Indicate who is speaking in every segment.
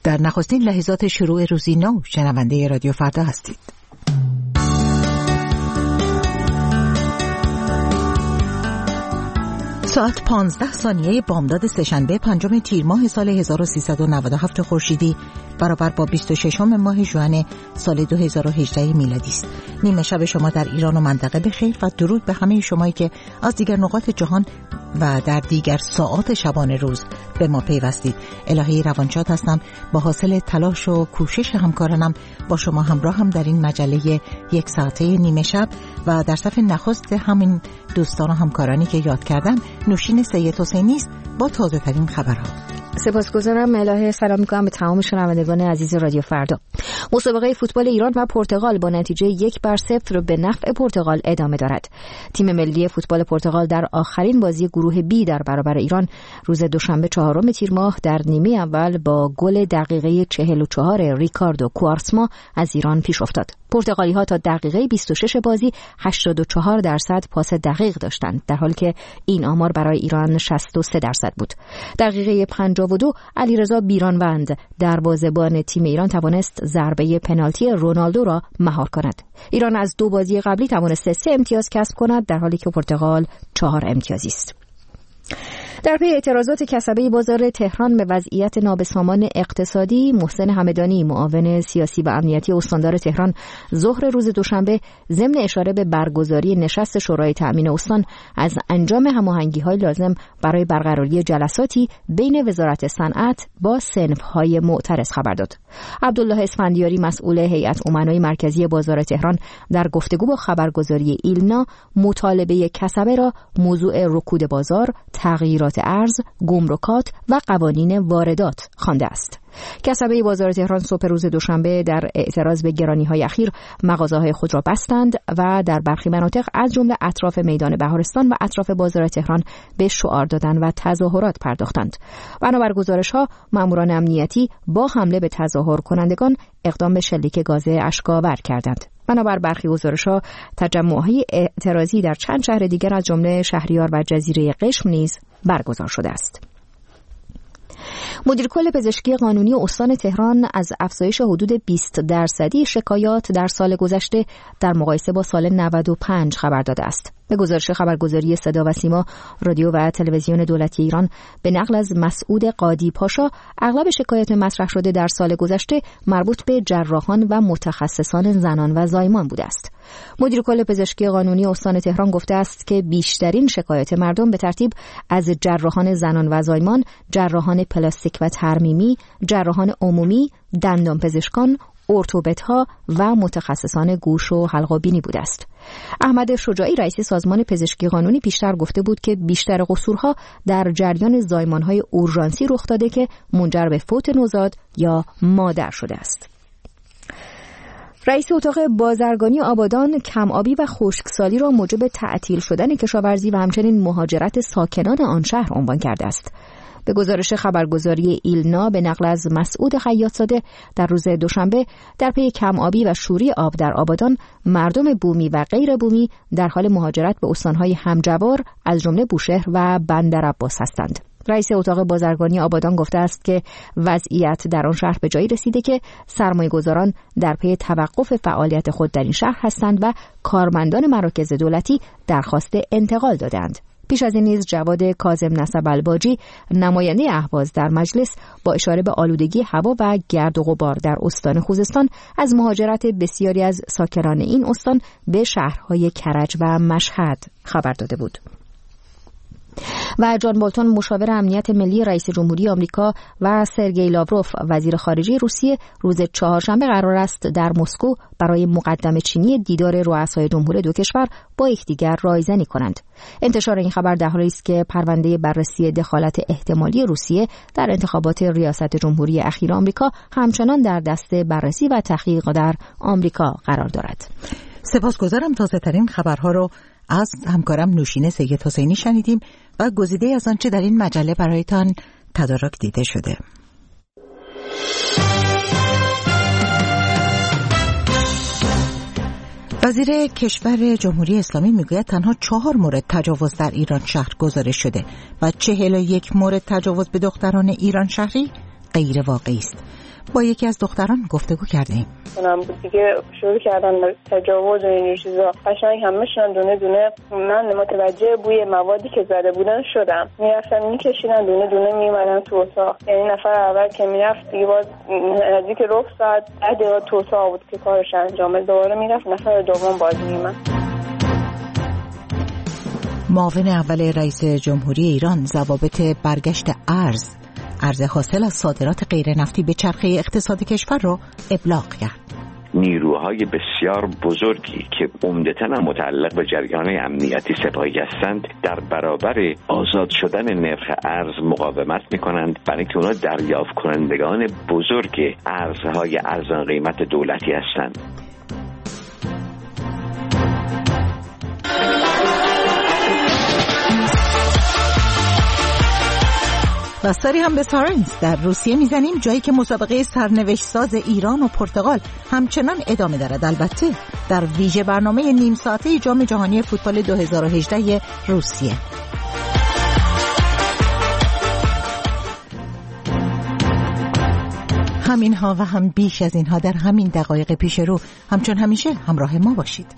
Speaker 1: در نخستین لحظات شروع روزی نو شنونده رادیو فردا هستید. ساعت 15 بامداد سه‌شنبه 5 تیر ماه سال 1397 خورشیدی برابر با 26 ماه ژوئن سال 2018 میلادی است. نیمه شب شما در ایران و منطقه بخیر و درود به همه شمایی که از دیگر نقاط جهان و در دیگر ساعات شبانه روز به ما پیوستید. الهی روانشاد هستم. با حاصل تلاش و کوشش همکارانم با شما همراه هم در این مجله یک ساعته نیمه شب و در صف نخست همین دوستان و همکارانی که یاد کردم نوشین سید حسینی است با تازه ترین خبرها.
Speaker 2: سپاسگزارم الهه. سلام میکنم به تمام شنوندگان عزیز رادیو فردا. مسابقه فوتبال ایران و پرتغال با نتیجه 1-0 رو به نفع پرتغال ادامه دارد. تیم ملی فوتبال پرتغال در آخرین بازی گروه بی در برابر ایران روز دوشنبه 4 تیر ماه در نیمه اول با گل دقیقه 44 ریکاردو کوارسما از ایران پیش افتاد. پرتغالی ها تا دقیقه 26 بازی 84% پاس دقیق داشتند، در حالی که این آمار برای ایران 63% بود. دقیقه 52 علیرضا بیرانوند دروازه‌بان تیم ایران توانست ضربه پنالتی رونالدو را مهار کند. ایران از 2 بازی قبلی توانست 3 امتیاز کسب کند، در حالی که پرتغال 4 امتیازی است. در پی اعتراضات کسبه بازار تهران به وضعیت نابسامان اقتصادی، محسن همدانی معاون سیاسی و امنیتی استاندار تهران ظهر روز دوشنبه ضمن اشاره به برگزاری نشست شورای تأمین استان از انجام هماهنگی‌های لازم برای برقراری جلساتی بین وزارت صنعت با صنف‌های معترض خبر داد. عبدالله اسفندیاری مسئول هیئت امنای مرکزی بازار تهران در گفتگو با خبرگزاری ایلنا مطالبه کسبه را موضوع رکود بازار، تغییرات ارز، گمرکات و قوانین واردات خوانده است. کسبه بازار تهران صبح روز دوشنبه در اعتراض به گرانی‌های اخیر مغازه‌های خود را بستند و در برخی مناطق از جمله اطراف میدان بهارستان و اطراف بازار تهران به شعار دادن و تظاهرات پرداختند. بنابر گزارش‌ها ماموران امنیتی با حمله به تظاهر کنندگان اقدام به شلیک گاز اشک‌آور کردند. بنابر برخی گزارش‌ها تجمع‌های اعتراضی در چند شهر دیگر از جمله شهریار و جزیره قشم نیز برگزار شده است. مدیر کل پزشکی قانونی استان تهران از افزایش حدود 20% شکایات در سال گذشته در مقایسه با سال 95 خبر داده است. به گزارش خبرگزاری صدا و سیما، رادیو و تلویزیون دولتی ایران به نقل از مسعود قادی پاشا، اغلب شکایات مطرح شده در سال گذشته مربوط به جراحان و متخصصان زنان و زایمان بوده است. مدیر کل پزشکی قانونی استان تهران گفته است که بیشترین شکایات مردم به ترتیب از جراحان زنان و زایمان، جراحان پلاستیک و ترمیمی، جراحان عمومی، دندان پزشکان، ارتوپدها و متخصصان گوش و حلق و بینی بوده است. احمد شجاعی رئیس سازمان پزشکی قانونی پیشتر گفته بود که بیشتر قصورها در جریان زایمان‌های اورژانسی رخ داده که منجر به فوت نوزاد یا مادر شده است. رئیس اتاق بازرگانی آبادان کم آبی و خشکسالی را موجب تعطیل شدن کشاورزی و همچنین مهاجرت ساکنان آن شهر عنوان کرده است. به گزارش خبرگزاری ایلنا به نقل از مسعود خیاط‌زاده در روز دوشنبه در پی کم آبی و شوری آب در آبادان، مردم بومی و غیر بومی در حال مهاجرت به استان‌های همجوار از جمله بوشهر و بندرعباس هستند. رئیس اتاق بازرگانی آبادان گفته است که وضعیت در آن شهر به جایی رسیده که سرمایه‌گذاران در پی توقف فعالیت خود در این شهر هستند و کارمندان مراکز دولتی درخواست انتقال دادند. پیش از این نیز جواد کاظم نسب‌الباجی نماینده اهواز در مجلس با اشاره به آلودگی هوا و گرد و غبار در استان خوزستان از مهاجرت بسیاری از ساکنان این استان به شهرهای کرج و مشهد خبر داده بود. و جان بولتون مشاور امنیت ملی رئیس جمهوری آمریکا و سرگئی لاوروف وزیر خارجه روسیه روز چهارشنبه قرار است در مسکو برای مقدمه چینی دیدار رؤسای جمهور دو کشور با یکدیگر رایزنی کنند. انتشار این خبر در حالی است که پرونده بررسی دخالت احتمالی روسیه در انتخابات ریاست جمهوری اخیر آمریکا همچنان در دست بررسی و تحقیق در آمریکا قرار دارد.
Speaker 1: سپاسگزارم. تازه ترین خبرها رو از همکارم نوشین سید حسینی شنیدیم و گزیده از آنچه در این مجله برایتان تدارک دیده شده. وزیر کشور جمهوری اسلامی میگوید تنها 4 مورد تجاوز در ایران شهر گزارش شده و 41 مورد تجاوز به دختران ایران شهری غیر واقعی است. با یکی از دختران گفتگو کردیم.
Speaker 3: اونم دیگه شروع کردن تجاوز و این چیزا، قشنگ همه‌شون دونه دونه من متوجه بوی موادی که زده بودن شدم. میرفتن میکشیدن دونه دونه میومدن تو اتاق. یعنی نفر اول که میرفت دیگه باز نزدیک ربع ساعت 10 دقیقه تو اتاق بود که کارش انجام بده. دوباره میرفت نفر دوم باز میومد.
Speaker 1: معاون اول رئیس جمهوری ایران ضوابط برگشت ارز حاصل از صادرات غیر نفتی به چرخه اقتصاد کشور را ابلاغ کرد.
Speaker 4: نیروهای بسیار بزرگی که عمدتاً متعلق به جریان امنیتی سپاهی هستند در برابر آزاد شدن نرخ ارز مقاومت می‌کنند، برای اینکه اونا دریافت کنندگان بزرگ ارزهای ارزان قیمت دولتی هستند.
Speaker 1: و سری هم به سارنز در روسیه میزنیم، جایی که مسابقه سرنوشت ساز ایران و پرتغال همچنان ادامه دارد. البته در ویژه برنامه نیم ساعته جام جهانی فوتبال 2018 روسیه. همینها و هم بیش از اینها در همین دقایق پیش رو. همچون همیشه همراه ما باشید.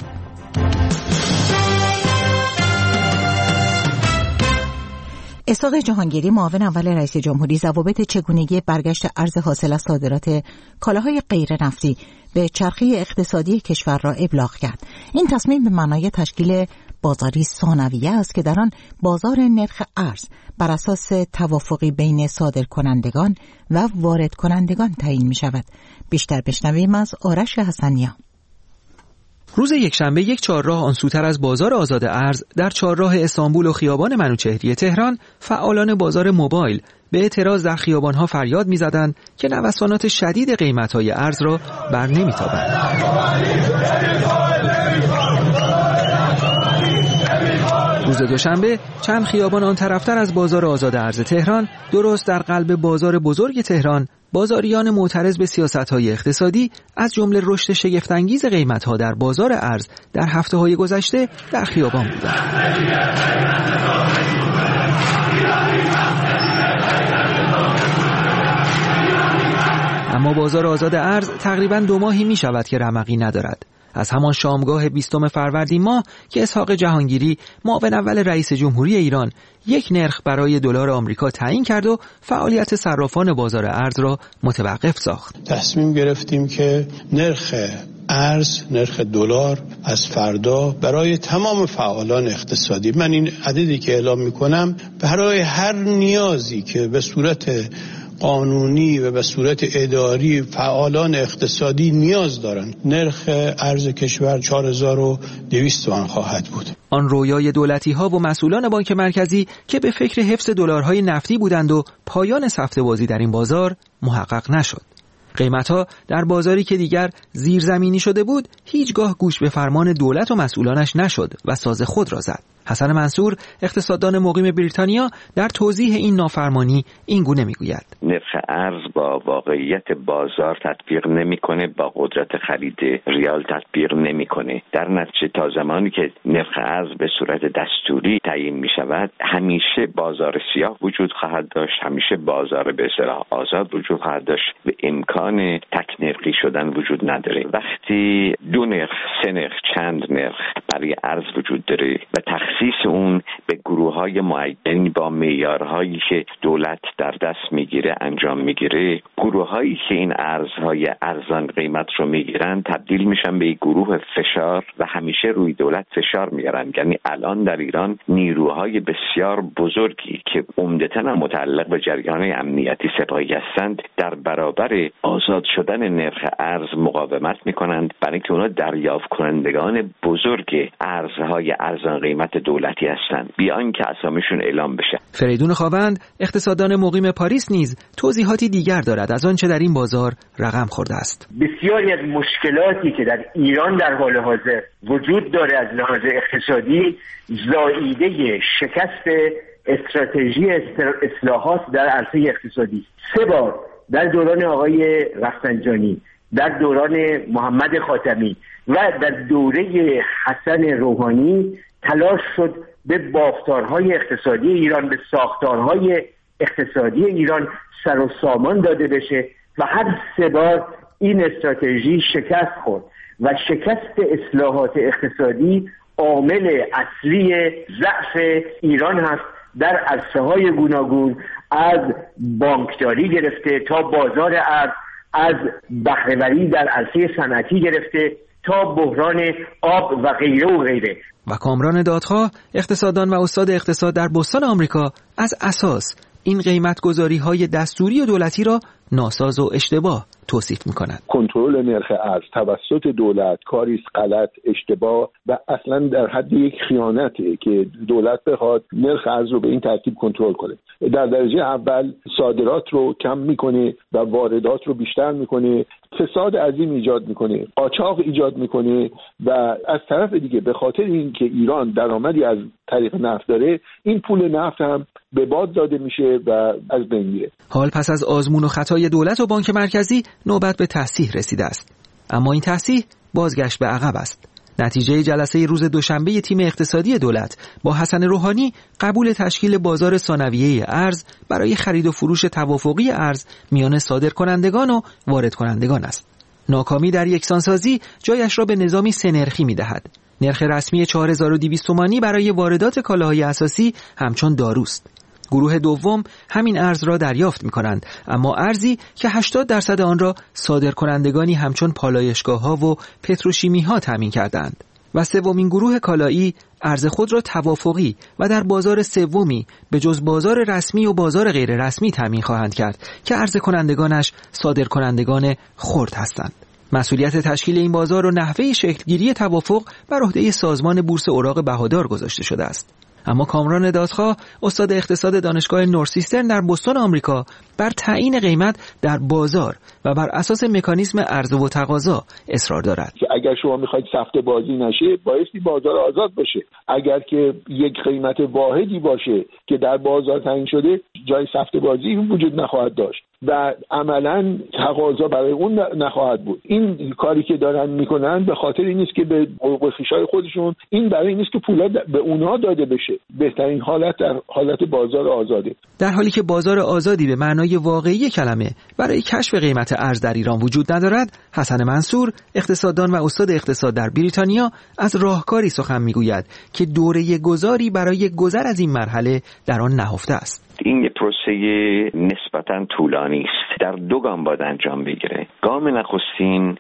Speaker 1: اسحاق جهانگیری معاون اول رئیس جمهوری ضوابط چگونگی برگشت ارز حاصل از صادرات کالاهای غیر نفتی به چرخه اقتصادی کشور را ابلاغ کرد. این تصمیم به معنای تشکیل بازاری ثانویه است که در آن بازار نرخ ارز بر اساس توافقی بین صادرکنندگان و وارد کنندگان تعیین می شود. بیشتر بشنویم از آرش حسنیا.
Speaker 5: روز یکشنبه یک چهارراه آن سوتر از بازار آزاد ارز در چهارراه استانبول و خیابان منوچهری تهران فعالان بازار موبایل به اعتراض در خیابانها فریاد می‌زدند که نوسانات شدید قیمت‌های ارز را بر نمی‌تابند. روز دوشنبه چند خیابان آن طرفتر از بازار آزاد ارز تهران، درست در قلب بازار بزرگ تهران، بازاریان معترض به سیاست‌های اقتصادی از جمله رشد شگفت‌انگیز قیمت‌ها در بازار ارز در هفته‌های گذشته در خیابان بودند. اما بازار آزاد ارز تقریباً 2 ماهی می‌شود که رمقی ندارد. از همان شامگاه 20 فروردین ماه که اسحاق جهانگیری معاون اول رئیس جمهوری ایران یک نرخ برای دلار آمریکا تعیین کرد و فعالیت صرافان بازار ارز را متوقف ساخت.
Speaker 6: تصمیم گرفتیم که نرخ ارز، نرخ دلار از فردا برای تمام فعالان اقتصادی، من این عددی که اعلام میکنم برای هر نیازی که به صورت قانونی و به صورت اداری فعالان اقتصادی نیاز دارند، نرخ ارز کشور 4200 تومان خواهد بود.
Speaker 5: آن رویای دولتی‌ها و مسئولان بانک مرکزی که به فکر حفظ دلارهای نفتی بودند و پایان سفته‌بازی در این بازار محقق نشد. قیمت‌ها در بازاری که دیگر زیرزمینی شده بود هیچگاه گوش به فرمان دولت و مسئولانش نشد و ساز خود را زد. حسن منصور اقتصاددان مقیم بریتانیا در توضیح این نافرمانی این گونه میگوید:
Speaker 4: نرخ ارز با واقعیت بازار تطبیق نمیکنه، با قدرت خرید ریال تطبیق نمیکنه. در نتیجه تا زمانی که نرخ ارز به صورت دستوری تعیین می شود، همیشه بازار سیاه وجود خواهد داشت، همیشه بازار به اصطلاح آزاد وجود خواهد داشت و امکان تک نرخی شدن وجود نداره. وقتی 2 نرخ، 3 نرخ، چند نرخ برای ارز وجود داره و تخصیص اون به گروه‌های معین با معیارهایی که دولت در دست میگیره انجام میگیره، گروه‌هایی که این ارزهای ارزان قیمت رو میگیرن تبدیل میشن به یک گروه فشار و همیشه روی دولت فشار میارن. یعنی الان در ایران نیروهای بسیار بزرگی که عمدتاً متعلق به جریان امنیتی سپاهی هستند در برابر آزاد شدن نرخ ارز مقاومت میکنند، برای اینکه اونا دریافت کنندگان بزرگ ارزهای ارزان قیمت دولتی هستند، بیان که اسامیشون اعلام بشه.
Speaker 5: فریدون خاوند اقتصاددان مقیم پاریس نیز توضیحاتی دیگر دارد از آنچه در این بازار رقم خورده است.
Speaker 7: بسیاری از مشکلاتی که در ایران در حال حاضر وجود داره از لحاظ اقتصادی زائیده شکست استراتژی اصلاحات در عرصه اقتصادی. 3 بار در دوران آقای رفسنجانی، در دوران محمد خاتمی و در دوره حسن روحانی تلاش شد به بافتارهای اقتصادی ایران، به ساختارهای اقتصادی ایران سر و سامان داده بشه و هر 3 بار این استراتژی شکست خورد و شکست اصلاحات اقتصادی عامل اصلی ضعف ایران هست در عرصه‌های گوناگون، از بانکداری گرفته تا بازار ارز، از بهره‌وری در عرصه صنعتی گرفته تا بحران آب و غیره و غیره.
Speaker 5: و کامران دادخواه، اقتصاددان و استاد اقتصاد در بوستون آمریکا، از اساس این قیمت‌گذاری‌های دستوری و دولتی را ناساز و اشتباه توصیف می‌کند.
Speaker 8: کنترل نرخ ارز توسط دولت کاری است غلط، اشتباه و اصلا در حد یک خیانته که دولت بخواد نرخ ارز رو به این ترتیب کنترل کنه. در درجه اول صادرات رو کم می‌کنه و واردات رو بیشتر می‌کنه، فساد عظیم ایجاد می‌کنه، قاچاق ایجاد می‌کنه و از طرف دیگه به خاطر اینکه ایران درآمدی از طریق نفت داره، این پول نفت هم به باد داده میشه و از بین میره.
Speaker 5: حال پس از آزمون و خطای دولت و بانک مرکزی نوبت به تصحیح رسیده است. اما این تصحیح بازگشت به عقب است. نتیجه جلسه روز دوشنبه تیم اقتصادی دولت با حسن روحانی قبول تشکیل بازار ثانویه ارز برای خرید و فروش توافقی ارز میان صادرکنندگان و واردکنندگان است. ناکامی در یکسانسازی جایش را به نظامی سه‌نرخی می‌دهد. نرخ رسمی 4200 تومانی برای واردات کالاهای اساسی همچون داروست. گروه دوم همین ارز را دریافت می‌کنند، اما ارزی که 80% آن را صادرکنندگانی همچون پالایشگاه‌ها و پتروشیمی‌ها تامین کردند. و سومین گروه کالایی ارز خود را توافقی و در بازار سومی به جز بازار رسمی و بازار غیر رسمی تامین خواهند کرد که عرضه کنندگانش صادرکنندگان خرد هستند. مسئولیت تشکیل این بازار و نحوه شکلگیری توافق بر عهده سازمان بورس اوراق بهادار گذاشته شده است. اما کامران دادخواه، استاد اقتصاد دانشگاه نورسیسترن در بوستون آمریکا، بر تعیین قیمت در بازار و بر اساس مکانیزم عرضه و تقاضا اصرار دارد.
Speaker 8: اگر شما میخواید سفته بازی نشه، بایستی بازار آزاد باشه. اگر که یک قیمت واحدی باشه که در بازار تعیین شده، جای سفته بازی وجود نخواهد داشت و عملاً تقاضا برای اون نخواهد بود. این کاری که دارن میکنن به خاطر این است که به حقوق خویشای خودشون، این برای این است که پولا به اونها داده بشه. بهترین حالت در حالت بازار آزاده.
Speaker 5: در حالی که بازار آزادی به معنای واقعی کلمه برای کشف قیمت ارز در ایران وجود ندارد، حسن منصور، اقتصاددان و استاد اقتصاد در بریتانیا، از راهکاری سخن میگوید که دوره گذاری برای گذر از این مرحله در آن نهفته است.
Speaker 4: این یه پروسه نسبتاً طولانی است. در 2 گام باید انجام بگیره. گام نخستین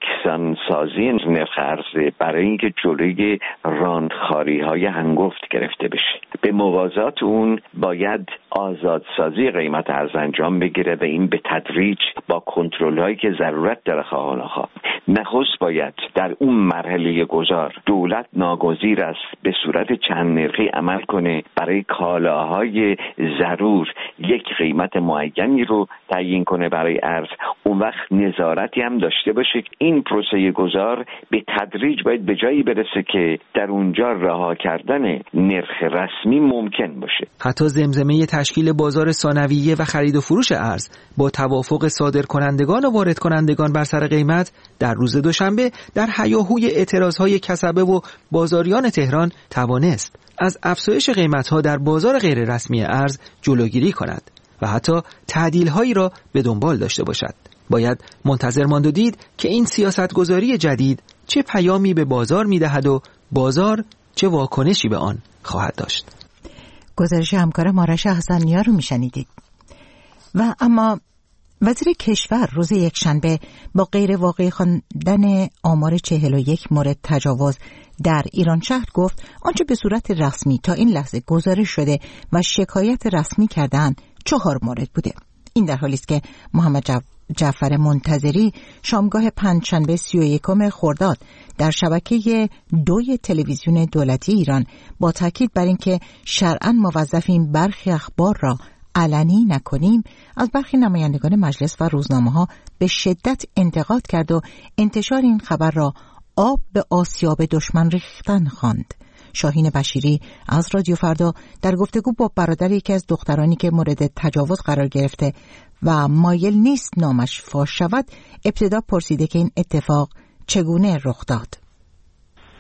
Speaker 4: یکسانسازی نرخ ارز برای اینکه جلوی راندخاری‌های هنگفت گرفته بشه. به موازات اون باید آزادسازی قیمت ارز انجام بگیره و این به تدریج با کنترل‌هایی که ضرورت داره خواه و نخواه. نخست باید در اون مرحله گذار دولت ناگزیر است به صورت چند نرخی عمل کنه، برای کالاهای ضرور یک قیمت معینی رو تعیین کنه برای ارز. اون وقت نظارتی هم داشته باشه. این پروسه گذار به تدریج باید به جایی برسه که در اونجا رها کردن نرخ رسمی ممکن باشه.
Speaker 5: حتی زمزمه تشکیل بازار ثانویه و خرید و فروش ارز با توافق صادرکنندگان و واردکنندگان بر سر قیمت در روز دوشنبه در هیاهوی اعتراضهای کسبه و بازاریان تهران توانست از افزایش قیمت‌ها در بازار غیر رسمی ارز جلوگیری کند و حتی تعدیل‌هایی را به دنبال داشته باشد. باید منتظر ماند و دید که این سیاستگذاری جدید چه پیامی به بازار می‌دهد و بازار چه واکنشی به آن خواهد داشت.
Speaker 1: گزارش همکارم آرش حسن‌نیا رو میشنیدید. و اما وزیر کشور روز یکشنبه با غیر واقعی خواندن آمار 41 مورد تجاوز در ایران شهر گفت آنچه به صورت رسمی تا این لحظه گزارش شده و شکایت رسمی کردند 4 مورد بوده. این در حالی است که محمد جعفر منتظری شامگاه پنجشنبه 31 خرداد در شبکه 2 تلویزیون دولتی ایران با تاکید بر اینکه شرعاً موظفیم برخی اخبار را علنی نکنیم، از برخی نمایندگان مجلس و روزنامه‌ها به شدت انتقاد کرد و انتشار این خبر را آب به آسیاب دشمن ریختن خواند. شاهین بشیری از رادیو فردا در گفتگو با برادر یکی از دخترانی که مورد تجاوز قرار گرفته و مایل نیست نامش فاش شود، ابتدا پرسیده که این اتفاق چگونه رخ داد.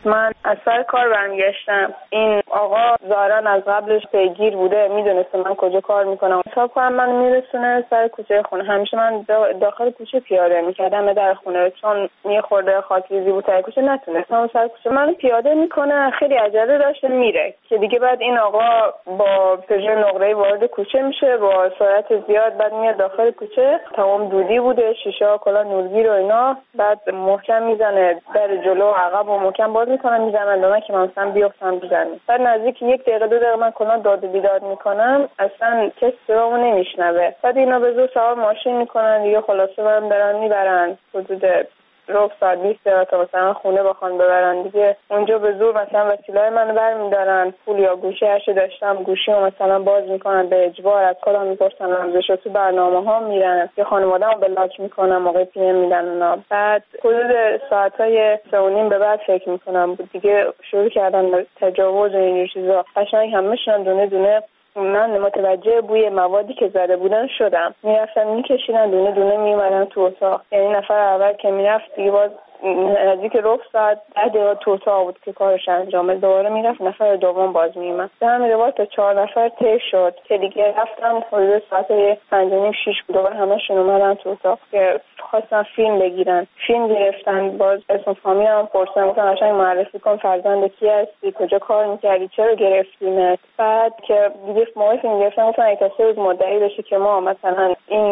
Speaker 3: من از سر کار برمیگشتم. این آقا ظاهرا از قبلش پیگیر بوده، میدونسته من کجا کار میکنم. حساب کنم من میرسونه سر کوچه خونه. همیشه من داخل کوچه پیاده میکردم در خونه، چون یه خورده خاکریزی بود تا کوچه نتونستم سر کوچه من پیاده میکنه. خیلی عجله داشته میره که دیگه بعد این آقا با پژو نقره‌ای وارد کوچه میشه با سرعت زیاد، بعد میاد داخل کوچه. تمام دودی بوده، شیشه کلا نورگیر و اینا. بعد محکم میزنه در جلو و عقب و محکم باز میکنه، میزنن دادن که من مثلا بیافتم بزنم. بعد نزدیک 1 دقیقه 2 دقیقه من کلا داد و بیداد میکنم، اصلا کسی صدامو نمیشنوه. بعد اینا به زور سوار ماشین میکنن دیگه، خلاصه من برن میبرن حدود ربع ساعت 20 دقیقه تا مثلا خونه بخوان ببرن دیگه. اونجا به زور مثلا وسیله‌های منو برمی‌دارن، پول یا گوشی هرچی داشتم گوشیمو مثلا باز میکنن به اجبار، از کدام میپرسن رمزشو تو برنامه‌ها میرن، یه خانواده‌مو بلاک میکنن، موقع پی ام میدن اونا. بعد حدود ساعت‌های 3:30 به بعد فکر میکنم بود دیگه شروع کردن تجاوز و این چیزا. قشنگ همه‌شون دونه دونه من متوجه بوی موادی که زده بودن شدم. میرفتن میکشیدن دونه دونه میومدن تو اتاق. یعنی نفر اول که میرفت دیگه باز نزدیک ربع ساعت 10 دقیقه تو اتاق بود که کارش انجامه. دوباره میرفت نفر دوم باز میومد. به همین روال تا 4 نفر طی شد که دیگه رفتن حدود ساعت 5:30-6 بود. دوباره همشون اومدن تو اتاق که خواستن فیلم بگیرن. فیلم گرفتن، باز اسم فامیلم پرسیدن، گفتن قشنگ معرفی کن فرزند کی هستی، کجا کار میکردی، چرا گرفتیمت. بعد که دیگه موقع فیلم گرفتن گفتن اگه کسی بود مدعی بشه که ما مثلا این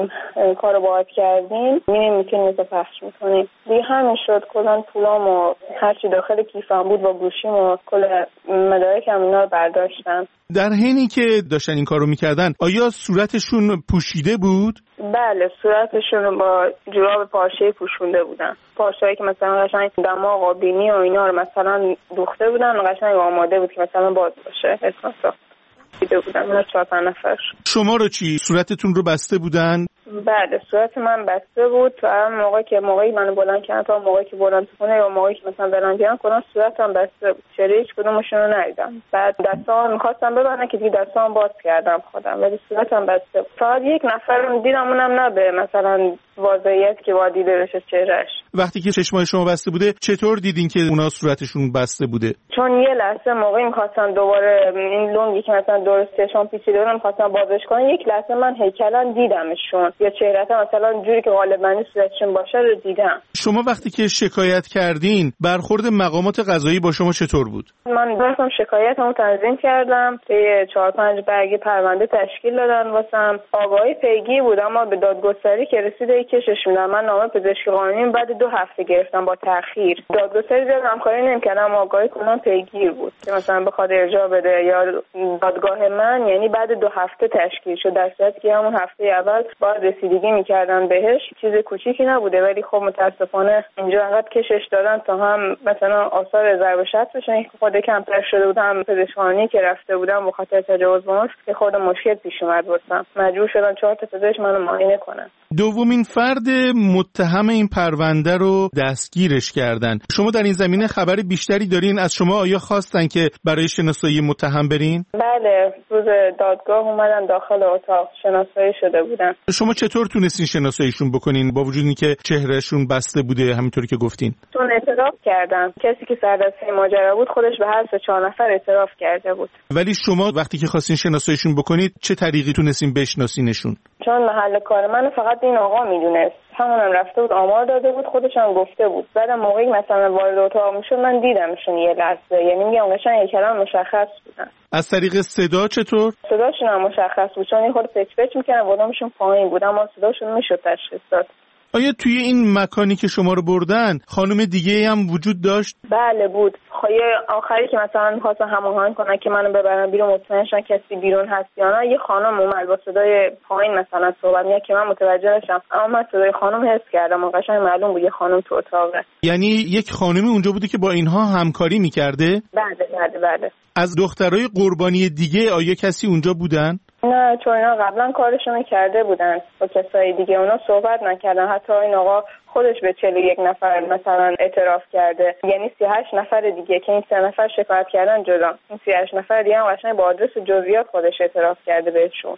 Speaker 3: کارو باهات کردیم میتونیم پخش میکنیم. دیگه همین شد. کلا پولام و هرچی داخل کیفم بود با گوشیم و کل مدارکم اینا رو برداشتن.
Speaker 9: در حینی که داشتن این کارو میکردن آیا صورتشون پوشیده بود؟
Speaker 3: بله، صورتشون با جوراب پارچه‌ای پوشونده بودن. پارچه‌ای که مثلا قشنگ دماغ و بینی و اینا رو مثلا دوخته بودن و قشنگ آماده بود که مثلا باز باشه. اساسا دیده بودن اونا 4-5 نفر.
Speaker 9: شما رو چی؟ صورتتون رو بسته بودن؟
Speaker 3: بله، صورت من بسته بود. تو هر موقعی منو بلند کردن تا موقعی که بردن تو خونه یا موقعی که مثلا بلند کردن کلا صورتم بسته بود. چهره هیچ کدومشون رو ندیدم. بعد دستام می‌خواستم ببندن که دیگه دستام باز کردم خودم، ولی صورتم بسته بود. فقط یک نفر رو دیدم، اونم نه به مثلا واضحیت که با دیده بشه چهرهش.
Speaker 9: وقتی که چشمای شما بسته بوده چطور دیدین که اونا صورتشون بسته بوده؟
Speaker 3: چون یه لحظه موقعی می‌خواستن دوباره این لنگی که مثلا درست چشام پیچیده بود می‌خواستن بازش کنن، یک لحظه من هیکلا دیدمشون یا چهره‌ها مثلا جوری که غالبا صورتشون باشه رو دیدم.
Speaker 9: شما وقتی که شکایت کردین برخورد مقامات قضایی با شما چطور بود؟
Speaker 3: من رفتم شکایتمو تنظیم کردم، طی 4-5 برگه پرونده تشکیل دادن واسم. آگاهی پیگیر بود اما به دادگستری که رسیده کشش میدن. من نامه پزشکی قانونی بعد 2 هفته گرفتم با تأخیر. دادگستری زیاد همکاری نمی‌کردم، آگاهی کلا پیگیر بود که مثلا بخواد ارجاع بده یا دادگاه من، یعنی بعد 2 هفته تشکیل شد، در صورتی که همون هفته اول باید رسیدگی می‌کردن بهش. چیز کوچیکی نبوده ولی خب متاسفانه اینجا انقدر کشش دادن تا هم مثلا آثار ضرب شدت بشن که خود کمتر شده بودم. پزشکانی که رفته بودم به خاطر تجاوز به که خود مشکل پیش اومد واسم، مجبور شدن 4 تا پزشک منو معاینه کنن.
Speaker 9: دومین فرد متهم این پرونده رو دستگیرش کردن. شما در این زمینه خبر بیشتری دارین؟ از شما آیا خواستن که برای شناسایی متهم برین؟
Speaker 3: بله، روز دادگاه اومدن داخل اتاق شناسایی شده بودن.
Speaker 9: شما چطور تونستین شناساییشون بکنین با وجود اینکه چهرهشون بسته بوده همینطوری که گفتین؟
Speaker 3: چون اعتراف کردم. کسی که سردسته ماجرا بود خودش به هر 4 نفر اعتراف کرده بود.
Speaker 9: ولی شما وقتی که خواستین شناساییشون بکنید چه طریقی تونستین بشناسینشون؟
Speaker 3: چون محل کار من فقط این آقا میدونست، همونم رفته بود آمار داده بود، خودش هم گفته بود. بعدم موقعی مثلا وارد اتاق میشد من دیدمشون یه لحظه، یعنی میگم قشنگ یک کلام مشخص بودن.
Speaker 9: از طریق صدا چطور؟
Speaker 3: صداشون هم مشخص بود، چون خود پچ میکردن، بودمشون پایین بود اما صداشون میشد تشخیص داد.
Speaker 9: آیا توی این مکانی که شما رو بردن خانم دیگه هم وجود داشت؟
Speaker 3: بله بود. آخری که مثلا می‌خواستن هماهنگ کنن که منو ببرن بیرون مطمئن شن کسی بیرون هست یا نه، یه خانم اومد با صدای پایین مثلا صحبت می‌کرد که من متوجه نشم، اما من صدای خانم حس کردم، قشنگ معلوم بود یه خانم تو اتاقه.
Speaker 9: یعنی یک خانمی اونجا بوده که با اینها همکاری می‌کرده؟
Speaker 3: بله. از
Speaker 9: دخترای قربانی دیگه آیا کسی اونجا بودن؟
Speaker 3: نه، چون اینا قبلا کارشون کرده بودن با کسای دیگه، اونا صحبت نکردن. حتی این آقا خودش به 41 نفر مثلا اعتراف کرده، یعنی 38 نفر دیگه که این 3 نفر شکایت کردن جدا، این 38 نفر دیگه هم قشنگ با آدرس جزئیات خودش اعتراف کرده بهشون.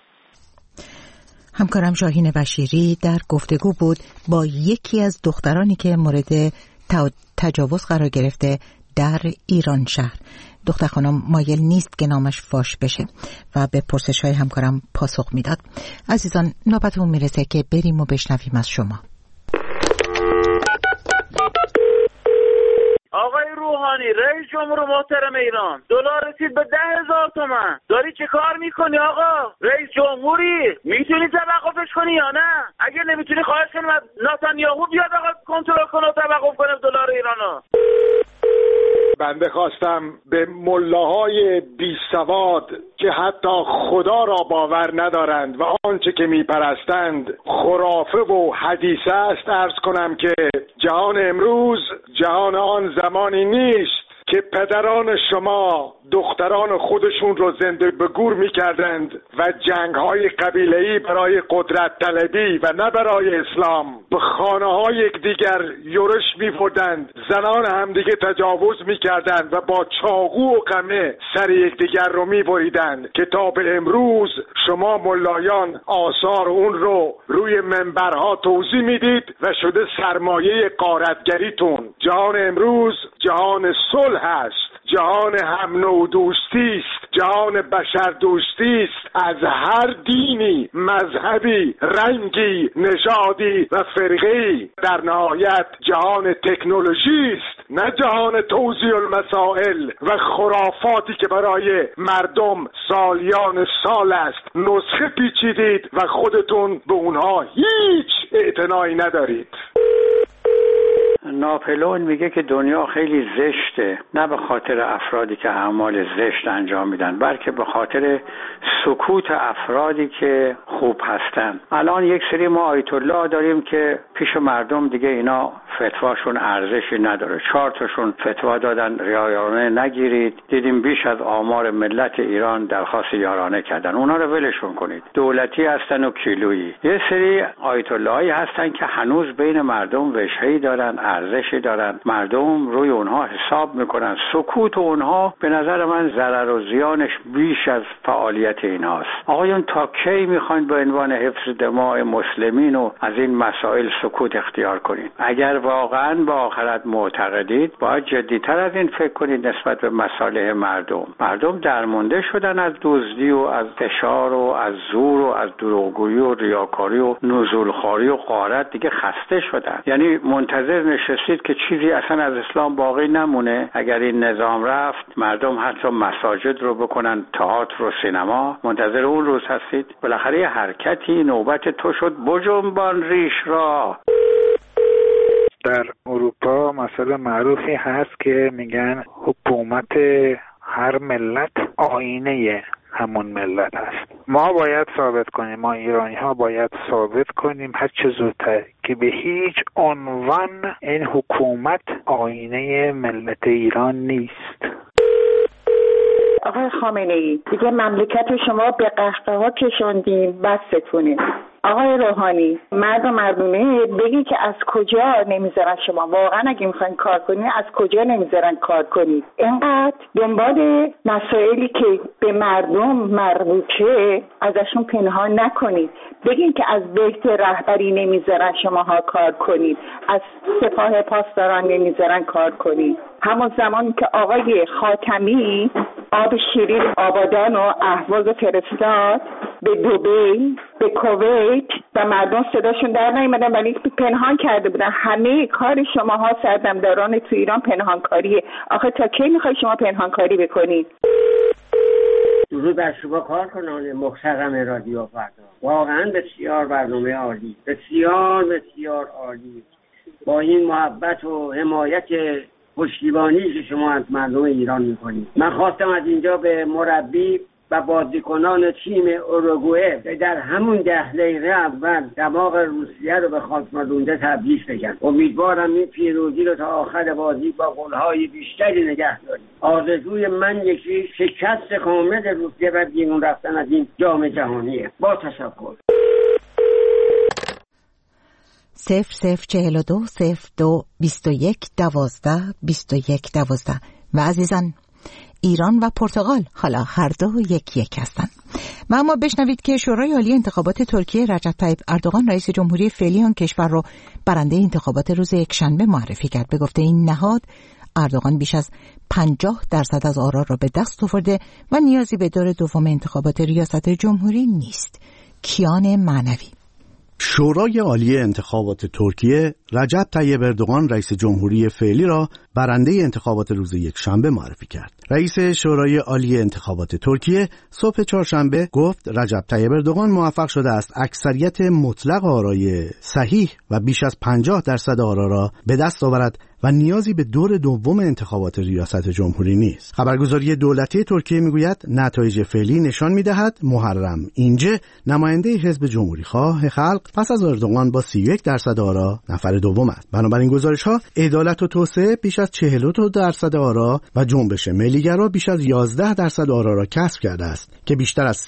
Speaker 1: همکارم شاهین بشیری در گفتگو بود با یکی از دخترانی که مورد تجاوز قرار گرفته در ایران شهر. دختر خانم مایل نیست که نامش فاش بشه و به پرسش‌های همکارم پاسخ میداد. عزیزان نوبت اون میرسه که بریم و بشنویم از شما.
Speaker 10: آقای روحانی، رئیس جمهور محترم ایران، دلار رسید به 10,000 تومان. داری چه کار میکنی آقا؟ رئیس جمهوری، میتونی توقفش کنی یا نه؟ اگه نمیتونی خواهش کنیم از نتانیاهو بیاد آقا کنترل کنه و توقف کنه دلار ایرانو.
Speaker 11: بنده خواستم به ملاهای بی سواد که حتی خدا را باور ندارند و آنچه که میپرستند خرافه و حدیثه است عرض کنم که جهان امروز جهان آن زمانی نیست که پدران شما دختران خودشون رو زنده به گور می‌کردند و جنگ‌های قبیله‌ای برای قدرت طلبی و نه برای اسلام به خانه‌های یکدیگر یورش می‌بردند، زنان همدیگه تجاوز می‌کردند و با چاقو و قمه سر یکدیگر رو می‌بریدند که تا به امروز شما ملایان آثار اون رو روی منبرها توضیح میدید و شده سرمایه غارتگریتون. جهان امروز جهان صلح است، جهان هم نوع دوستی است، جهان بشر دوستی است، از هر دینی، مذهبی، رنگی، نژادی و فرقه‌ای. در نهایت جهان تکنولوژی است، نه جهان توزیع المسائل و خرافاتی که برای مردم سالیان سال است نسخه پیچیدید و خودتون به اونها هیچ اعتنایی ندارید.
Speaker 12: ناپلئون میگه که دنیا خیلی زشته، نه به خاطر افرادی که اعمال زشت انجام میدن، بلکه به خاطر سکوت افرادی که خوب هستن. الان یک سری ما آیت الله داریم که پیش مردم دیگه اینا فتواشون ارزشی نداره. 4 تاشون فتوا دادن ریایانه نگیرید. دیدیم بیش از آمار ملت ایران درخواست یارانه کردن. اونا رو ولشون کنید. دولتی هستن و کیلویی. یه سری آیت اللهی هستن که هنوز بین مردم وجهی دارن، ارزشی دارن، مردم روی اونها حساب میکنن. سکوت اونها به نظر من ضرر و زیانش بیش از فعالیت ایناست. آقایون تا کی میخواین به عنوان حفظ دماء مسلمین و از این مسائل سکوت اختیار کنید؟ اگر واقعا به آخرت معتقدید باید جدیتر از این فکر کنید نسبت به مصالح مردم. مردم درمانده شدن از دزدی و از فشار و از زور و از دروغگویی و ریاکاری و نزولخواری و غارت دیگه خسته شدن. یعنی منتظر نشستید که چیزی اصلا از اسلام باقی نمونه. اگر این نظام رفت مردم حتی مساجد رو بکنن تئاتر و سینما، منتظر اون روز هستید؟ بالاخره یه حرکتی نوبت تو شد بجنبان ریش را.
Speaker 13: در اروپا مسئله معروفی هست که میگن حکومت هر ملت آینه همون ملت هست. ما باید ثابت کنیم، ما ایرانی ها باید ثابت کنیم هر چه زودتر که به هیچ عنوان این حکومت آینه ملت ایران نیست.
Speaker 14: آقای خامنه‌ای دیگه مملکت شما به قهقها کشوندیم، بستونه. آقای روحانی، مردونه بگی که از کجا نمیذارن شما واقعا اگه میخواین کار کنید از کجا نمیذارن کار کنید؟ اینقدر دنبال مسائلی که به مردم مربوطه ازشون پنهان نکنید. بگین که از بهت رهبری نمیذارن شماها کار کنید، از سپاه پاسداران نمیذارن کار کنید. همون زمانی که آقای خاتمی آب شیرین آبادان و اهواز فرستاد به دبی، به کویت و مردم صداشون در نیومدن ولی پنهان کرده بودن. همه کار شماها سردمداران تو ایران پنهانکاریه. آخه تا کی میخوای شما پنهانکاری بکنید؟
Speaker 15: درود بر شما کارکنان محترم رادیو فردا. واقعا بسیار برنامه عالی، بسیار بسیار عالی. با این محبت و حمایت پشتیبانی که شما از مردم ایران میکنید. من خواستم از اینجا به مربی و بازیکنان تیم اوروگوئه که در همون 10 دقیقه اول دماغ روسیه رو به خاکمالوده تبریک بگن. امیدوارم این پیروزی رو تا آخر بازی با گل‌های بیشتری نگه داریم. آرزوی من یکی شکست کامل روسیه و بیرون رفتن از این جام جهانیه. با تشکر.
Speaker 1: 0042 02 21 12 21 12 و عزیزان ایران و پرتغال حالا هر دو یک هستند. و اما بشنوید که شورای عالی انتخابات ترکیه رجب طیب اردوغان رئیس جمهوری فعلی آن کشور را برنده انتخابات روز یکشنبه معرفی کرد. به گفته این نهاد اردوغان بیش از 50% از آرا را به دست آورده و نیازی به دور دوم انتخابات ریاست جمهوری نیست. کیان معنوی.
Speaker 16: شورای عالی انتخابات ترکیه رجب طیب اردوغان رئیس جمهوری فعلی را برنده انتخابات روز یکشنبه معرفی کرد. رئیس شورای عالی انتخابات ترکیه صبح چهارشنبه گفت رجب طیب اردوغان موفق شده است اکثریت مطلق آرای صحیح و بیش از 50% آرا را به دست آورد و نیازی به دور دوم انتخابات ریاست جمهوری نیست. خبرگزاری دولتی ترکیه میگوید نتایج فعلی نشان میدهد محرم اینجه نماینده حزب جمهوری خواه خلق پس از اردوغان با 31% آرا نفر دوم است. بنابراین گزارش‌ها عدالت و توسعه بیش از 42% آرا و جنبش ملیگرا بیش از 11% آرا را کسب کرده است که بیشتر از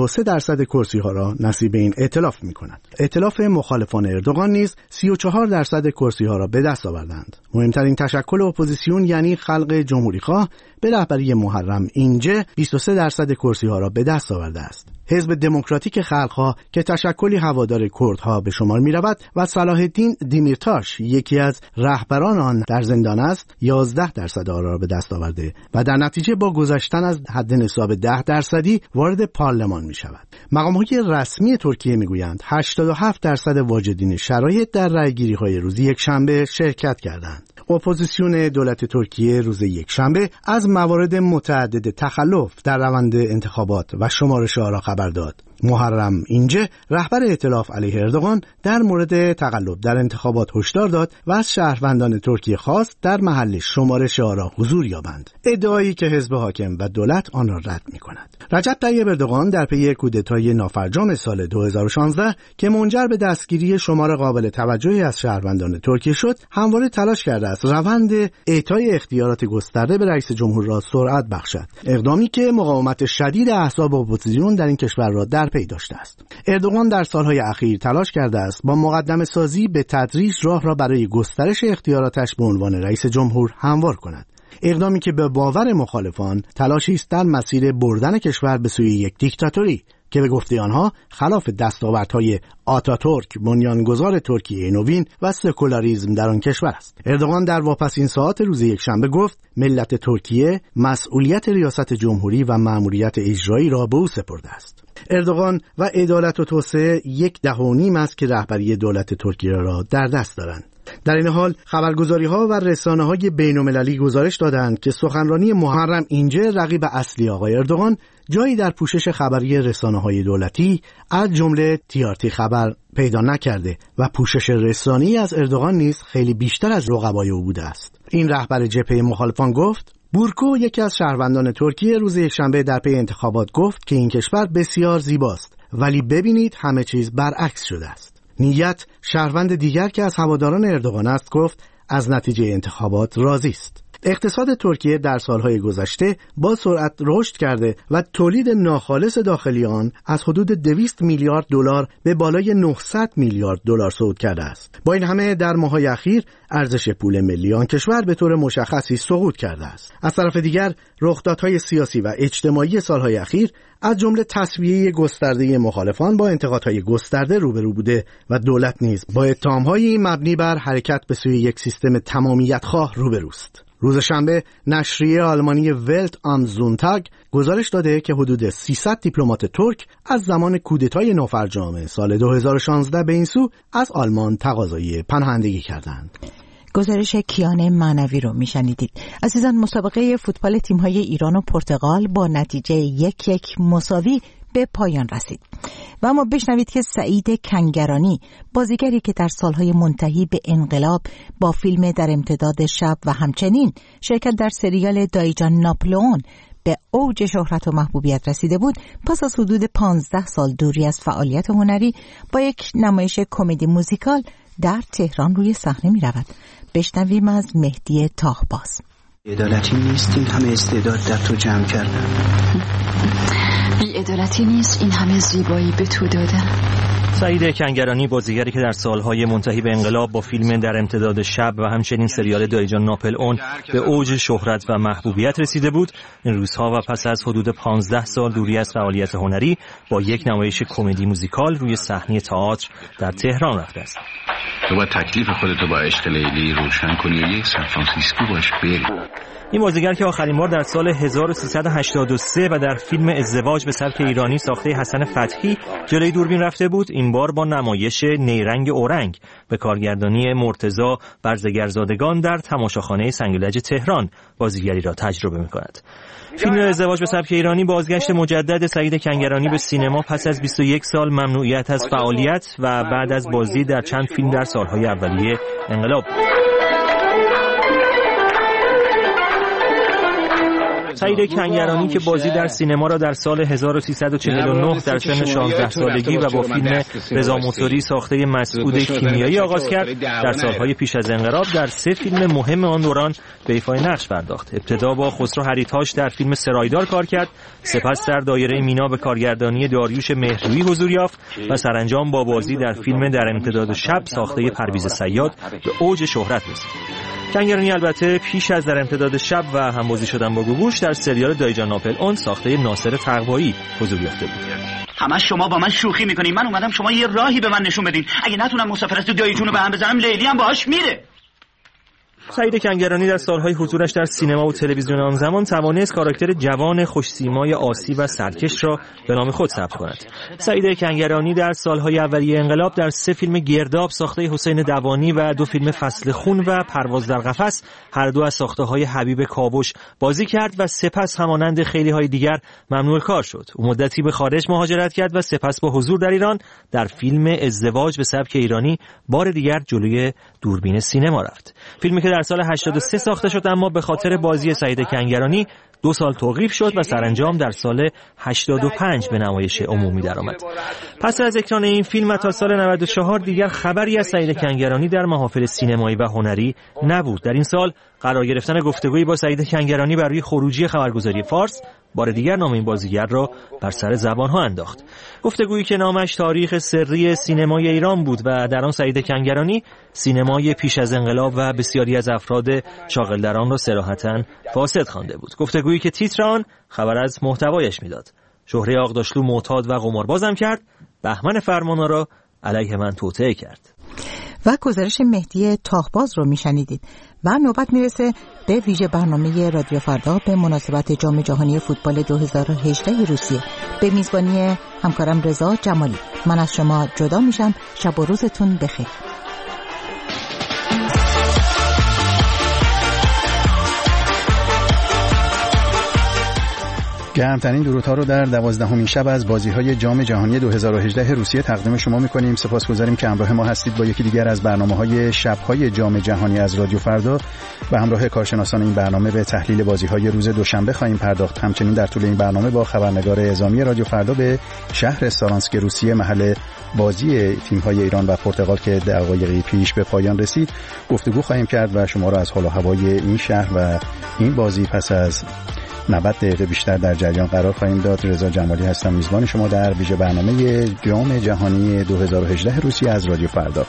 Speaker 16: 53% کرسی‌ها را نصیب این ائتلاف می‌کند. ائتلاف مخالفان اردوغان نیز 34% کرسی‌ها را به دست آوردند. مهمترین تشکل اپوزیسیون یعنی خلق جمهوری خواه به رهبری محرم اینجه 23% کرسی‌ها را به دست آورده است. حزب دموکراتیک خلق‌ها که تشکلی هوادار کردها به شمار می‌رود و صلاح الدین دیمیرتاش یکی از رهبران آن در زندان است 11% آرا را به دست آورده و در نتیجه با گذشتن از حد نصاب 10% وارد پارلمان می‌شود. مقام‌های رسمی ترکیه می‌گویند 87% واجدین شرایط در رأی‌گیری‌های روز یکشنبه شرکت کردند. اپوزیسیون دولت ترکیه روز یکشنبه از موارد متعدد تخلف در روند انتخابات و شمارش آرا خبر داد. محرم اینجه رهبر ائتلاف علیه اردوغان در مورد تقلب در انتخابات هشدار داد و از شهروندان ترکیه خواست در محل شمارش آرا حضور یابند، ادعایی که حزب حاکم و دولت آن را رد می‌کند. رجب طیب اردوغان در پی کودتای نافرجام سال 2016 که منجر به دستگیری شمار قابل توجهی از شهروندان ترکیه شد، همواره تلاش کرده است روند اعطای اختیارات گسترده به رئیس جمهور را سرعت بخشد، اقدامی که مقاومت شدید احزاب اپوزیسیون در این کشور را در پی داشته است. اردوغان در سالهای اخیر تلاش کرده است با مقدمه سازی به تدریج راه را برای گسترش اختیاراتش به عنوان رئیس جمهور هموار کند، اقدامی که به باور مخالفان تلاشی است در مسیر بردن کشور به سوی یک دیکتاتوری که به گفته آنها خلاف دستاوردهای آتاتورک بنیانگذار ترکیه نوین و سکولاریسم در آن کشور است. اردوغان در واپسین ساعات روز یکشنبه گفت ملت ترکیه مسئولیت ریاست جمهوری و مأموریت اجرایی را به او سپرده است. اردوغان و عدالت و توسعه 1.5 است که رهبری دولت ترکیه را در دست دارند. در این حال خبرگزاری‌ها و رسانه‌های بین‌المللی گزارش دادند که سخنرانی محرم اینجه رقیب اصلی آقای اردوغان جایی در پوشش خبری رسانه‌های دولتی از جمله TRT خبر پیدا نکرده و پوشش رسانه‌ای از اردوغان نیز خیلی بیشتر از رقبای او بوده است. این رهبر جبهه مخالفان گفت بورکو یکی از شهروندان ترکیه روز یکشنبه در پی انتخابات گفت که این کشور بسیار زیباست ولی ببینید همه چیز برعکس شده است. نیت شهروند دیگر که از هواداران اردوغان است گفت از نتیجه انتخابات راضی است. اقتصاد ترکیه در سالهای گذشته با سرعت رشد کرده و تولید ناخالص داخلی آن از حدود 200 میلیارد دلار به بالای 900 میلیارد دلار صعود کرده است. با این همه در ماه‌های اخیر ارزش پول ملی آن کشور به طور مشخصی سقوط کرده است. از طرف دیگر رخدادهای سیاسی و اجتماعی سالهای اخیر از جمله تسویه گسترده مخالفان با انتقادهای گسترده روبرو بوده و دولت نیز با اتهام‌های مبنی بر حرکت به سوی یک سیستم تمامیت‌خواه روبروست. روز شنبه نشریه آلمانی ولت آم زونتاگ گزارش داده که حدود 300 دیپلمات ترک از زمان کودتای نافرجام سال 2016 به این سو از آلمان تقاضای پناهندگی کردند.
Speaker 1: گزارش کیان معنوی رو میشنیدید. عزیزان، مسابقه فوتبال تیم‌های ایران و پرتغال با نتیجه 1-1 مساوی به پایان رسید و اما بشنوید که سعید کنگرانی، بازیگری که در سالهای منتهی به انقلاب با فیلم در امتداد شب و همچنین شرکت در سریال دایجان ناپلئون به اوج شهرت و محبوبیت رسیده بود، پس از حدود 15 سال دوری از فعالیت هنری با یک نمایش کمدی موزیکال در تهران روی صحنه می رود. بشنویم از مهدی تاهباز.
Speaker 17: عدالتی نیست این همه استعداد در تو جمع کردن.
Speaker 18: بی‌عدالتی نیست این همه زیبایی به تو دادن.
Speaker 19: سعید کنگرانی، بازیگری که در سالهای منتهی به انقلاب با فیلم در امتداد شب و همچنین سریال دایجان ناپلئون به اوج شهرت و محبوبیت رسیده بود، این روزها و پس از حدود 15 سال دوری از فعالیت هنری با یک نمایش کمدی موزیکال روی صحنه تئاتر در تهران رفته است.
Speaker 20: تو باید تکلیف خودتو با عشق لیلی روشن کنی و یک سان فرانسیسکو باش بری.
Speaker 19: این بازیگر که آخرین بار در سال 1383 و در فیلم ازدواج به سبک ایرانی ساخته حسن فتحی جلوی دوربین رفته بود، این بار با نمایش نیرنگ اورنگ به کارگردانی مرتضی برزگرزادگان در تماشاخانه سنگلج تهران بازیگری را تجربه می‌کند. فیلم ازدواج به سبک ایرانی بازگشت مجدد سعید کنگرانی به سینما پس از 21 سال ممنوعیت از فعالیت و بعد از بازی در چند فیلم در سالهای اولیه انقلاب. سعید کنگرانی که بازی در سینما را در سال 1349 در سن 16 سالگی و با فیلم رضا موتوری ساخته مسعود کیمیایی آغاز کرد، در سالهای پیش از انقلاب در 3 فیلم مهم آن دوران به ایفای نقش پرداخت. ابتدا با خسرو حریتاش در فیلم سرایدار کار کرد، سپس در دایره مینا به کارگردانی داریوش مهروی حضور یافت و سرانجام با بازی در فیلم در امتداد شب ساخته پرویز صیاد به اوج شهرت رسید. کنگرانی البته پیش از در امتداد شب و همبازی شدن با گوگوش در سریال دایجان ناپل اون ساخته ناصر تقوایی حضور یافته بود.
Speaker 21: همش شما با من شوخی میکنین. من اومدم شما یه راهی به من نشون بدین. اگه نتونم مسافرت دایی جونو به هم بزنم، لیلی هم باهاش میره.
Speaker 19: سعید کنگرانی در سالهای حضورش در سینما و تلویزیون آن زمان توانست کاراکتر جوان خوش‌سیمای آسی و سرکش را به نام خود ثبت کند. سعید کنگرانی در سالهای اولیه انقلاب در 3 فیلم گرداب ساخته حسین دوانی و 2 فیلم فصل خون و پرواز در قفس، هر دو از ساخته‌های حبیب کاوش بازی کرد و سپس همانند خیلی‌های دیگر ممنوع کار شد. او مدتی به خارج مهاجرت کرد و سپس با حضور در ایران در فیلم ازدواج به سبک ایرانی بار دیگر جلوی دوربین سینما رفت. فیلمی که در سال 83 ساخته شد اما به خاطر بازی سعید کنگرانی 2 سال توقیف شد و سرانجام در سال 85 به نمایش عمومی درآمد. پس از اکران این فیلم تا سال 94 دیگر خبری از سعید کنگرانی در محافل سینمایی و هنری نبود. در این سال قرار گرفتن گفتگویی با سعید کنگرانی بر روی خروجی خبرگزاری فارس بار دیگر نام این بازیگر را بر سر زبانها انداخت. گفتگویی که نامش تاریخ سری سینمای ایران بود و در آن سعید کنگرانی سینمای پیش از انقلاب و بسیاری از افراد شاغل در آن را صراحتاً فاسد خوانده بود. گفتگویی که تیتر آن خبر از محتوایش میداد. شهره آقداشلو معتاد و قماربازم کرد، بهمن فرمانا را علیه من توطئه کرد.
Speaker 1: و گزارش مهدی تاهباز رو میشنیدید و نوبت میرسه به ویژه برنامه رادیو فردا به مناسبت جام جهانی فوتبال 2018 روسیه به میزبانی همکارم رضا جمالی. من از شما جدا میشم. شب و روزتون بخیر.
Speaker 16: گرمترین درودها رو در 12مین شب از بازی‌های جام جهانی 2018 روسیه تقدیم شما می‌کنیم. سپاسگزاریم که همراه ما هستید. با یکی دیگر از برنامه‌های شب‌های جام جهانی از رادیو فردا و همراه کارشناسان این برنامه به تحلیل بازی‌های روز دوشنبه خواهیم پرداخت. همچنین در طول این برنامه با خبرنگار اعزامی رادیو فردا به شهر سارانسک روسیه، محل بازی تیم‌های ایران و پرتغال که دقایقی پیش به پایان رسید، گفتگو خواهیم کرد و شما را از حال و هوای این شهر و این بازی پس از 90 دقیقه بیشتر در جریان قرار خواهیم داد. رضا جمالی هستم، میزبان شما در ویژه برنامه جام جهانی 2018 روسیه از رادیو فردا.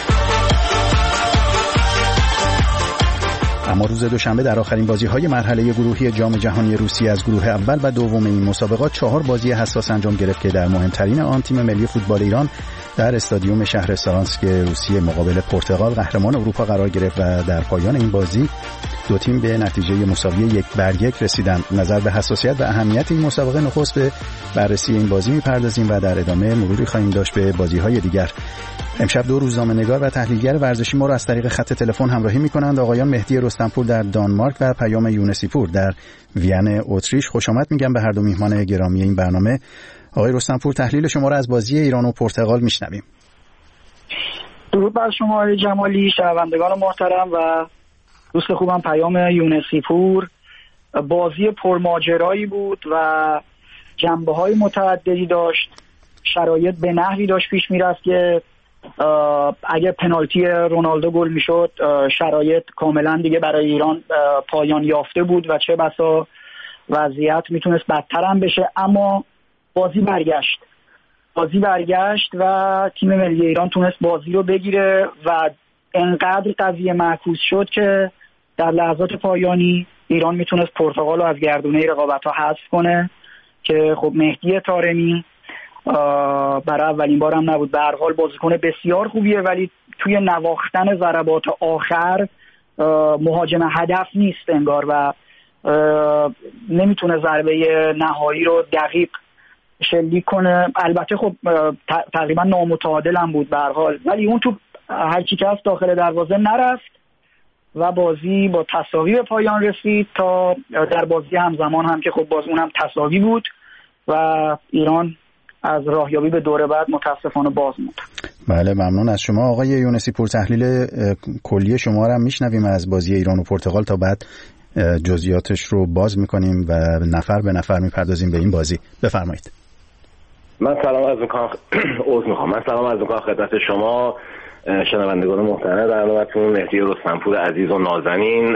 Speaker 16: اما روز دوشنبه در آخرین بازی‌های مرحله گروهی جام جهانی روسیه از گروه اول و دوم این مسابقات 4 بازی حساس انجام گرفت که در مهمترین آن تیم ملی فوتبال ایران در استادیوم شهر سارانسک روسیه مقابل پرتغال قهرمان اروپا قرار گرفت و در پایان این بازی 2 تیم به نتیجه مساوی 1-1 رسیدند. نظر به حساسیت و اهمیت این مسابقه نخست به بررسی این بازی می‌پردازیم و در ادامه مروری خواهیم داشت به بازی‌های دیگر. امشب 2 روزنامه‌نگار و تحلیلگر ورزشی ما را از طریق خط تلفن همراهی می‌کنند. آقایان مهدی رستمپور در دانمارک و پیام یونسیپور در وین اتریش. خوش آمد میگم به هر دو میهمان گرامی این برنامه. آقای رستمپور، تحلیل شما را از بازی ایران و پرتغال میشنویم.
Speaker 22: درود بر شما آقای جمالی، شنوندگان محترم و دوست خوبم پیام یونسیپور. بازی پرماجرایی بود و جنبه‌های متعددی داشت. شرایط به نحوی داشت پیش میرفت که اگه پنالتی رونالدو گل میشد شرایط کاملا دیگه برای ایران پایان یافته بود و چه بسا وضعیت میتونست بدتر هم بشه. اما بازی برگشت و تیم ملی ایران تونست بازی رو بگیره و انقدر قضیه معکوس شد که در لحظات پایانی ایران میتونست پرتغال رو از گردونه رقابت‌ها حذف کنه که خب مهدی طارمی برای اولین بار هم نبود. به هر حال بازیکن بسیار خوبیه ولی توی نواختن ضربات آخر مهاجم هدف نیست انگار و نمیتونه ضربه نهایی رو دقیق شلیک کنه. البته خب تقریبا نامتعادل هم بود به هر حال، ولی اون تو هر چی که هست داخل دروازه نرفت و بازی با تساوی به پایان رسید تا در بازی همزمان هم که خب باز اونم تساوی بود و ایران از راهیابی به دوره بعد متاسفانه باز موند.
Speaker 2: بله ممنون از شما آقای یونسی پور. تحلیل کلی شما رو هم میشنویم از بازی ایران و پرتغال تا بعد جزئیاتش رو باز میکنیم و نفر به نفر میپردازیم به این بازی. بفرمایید.
Speaker 6: من سلام عرض میکنم خدمت شما شنوندگان محترم برنامه‌تون، مهدی رستمپور عزیز و نازنین.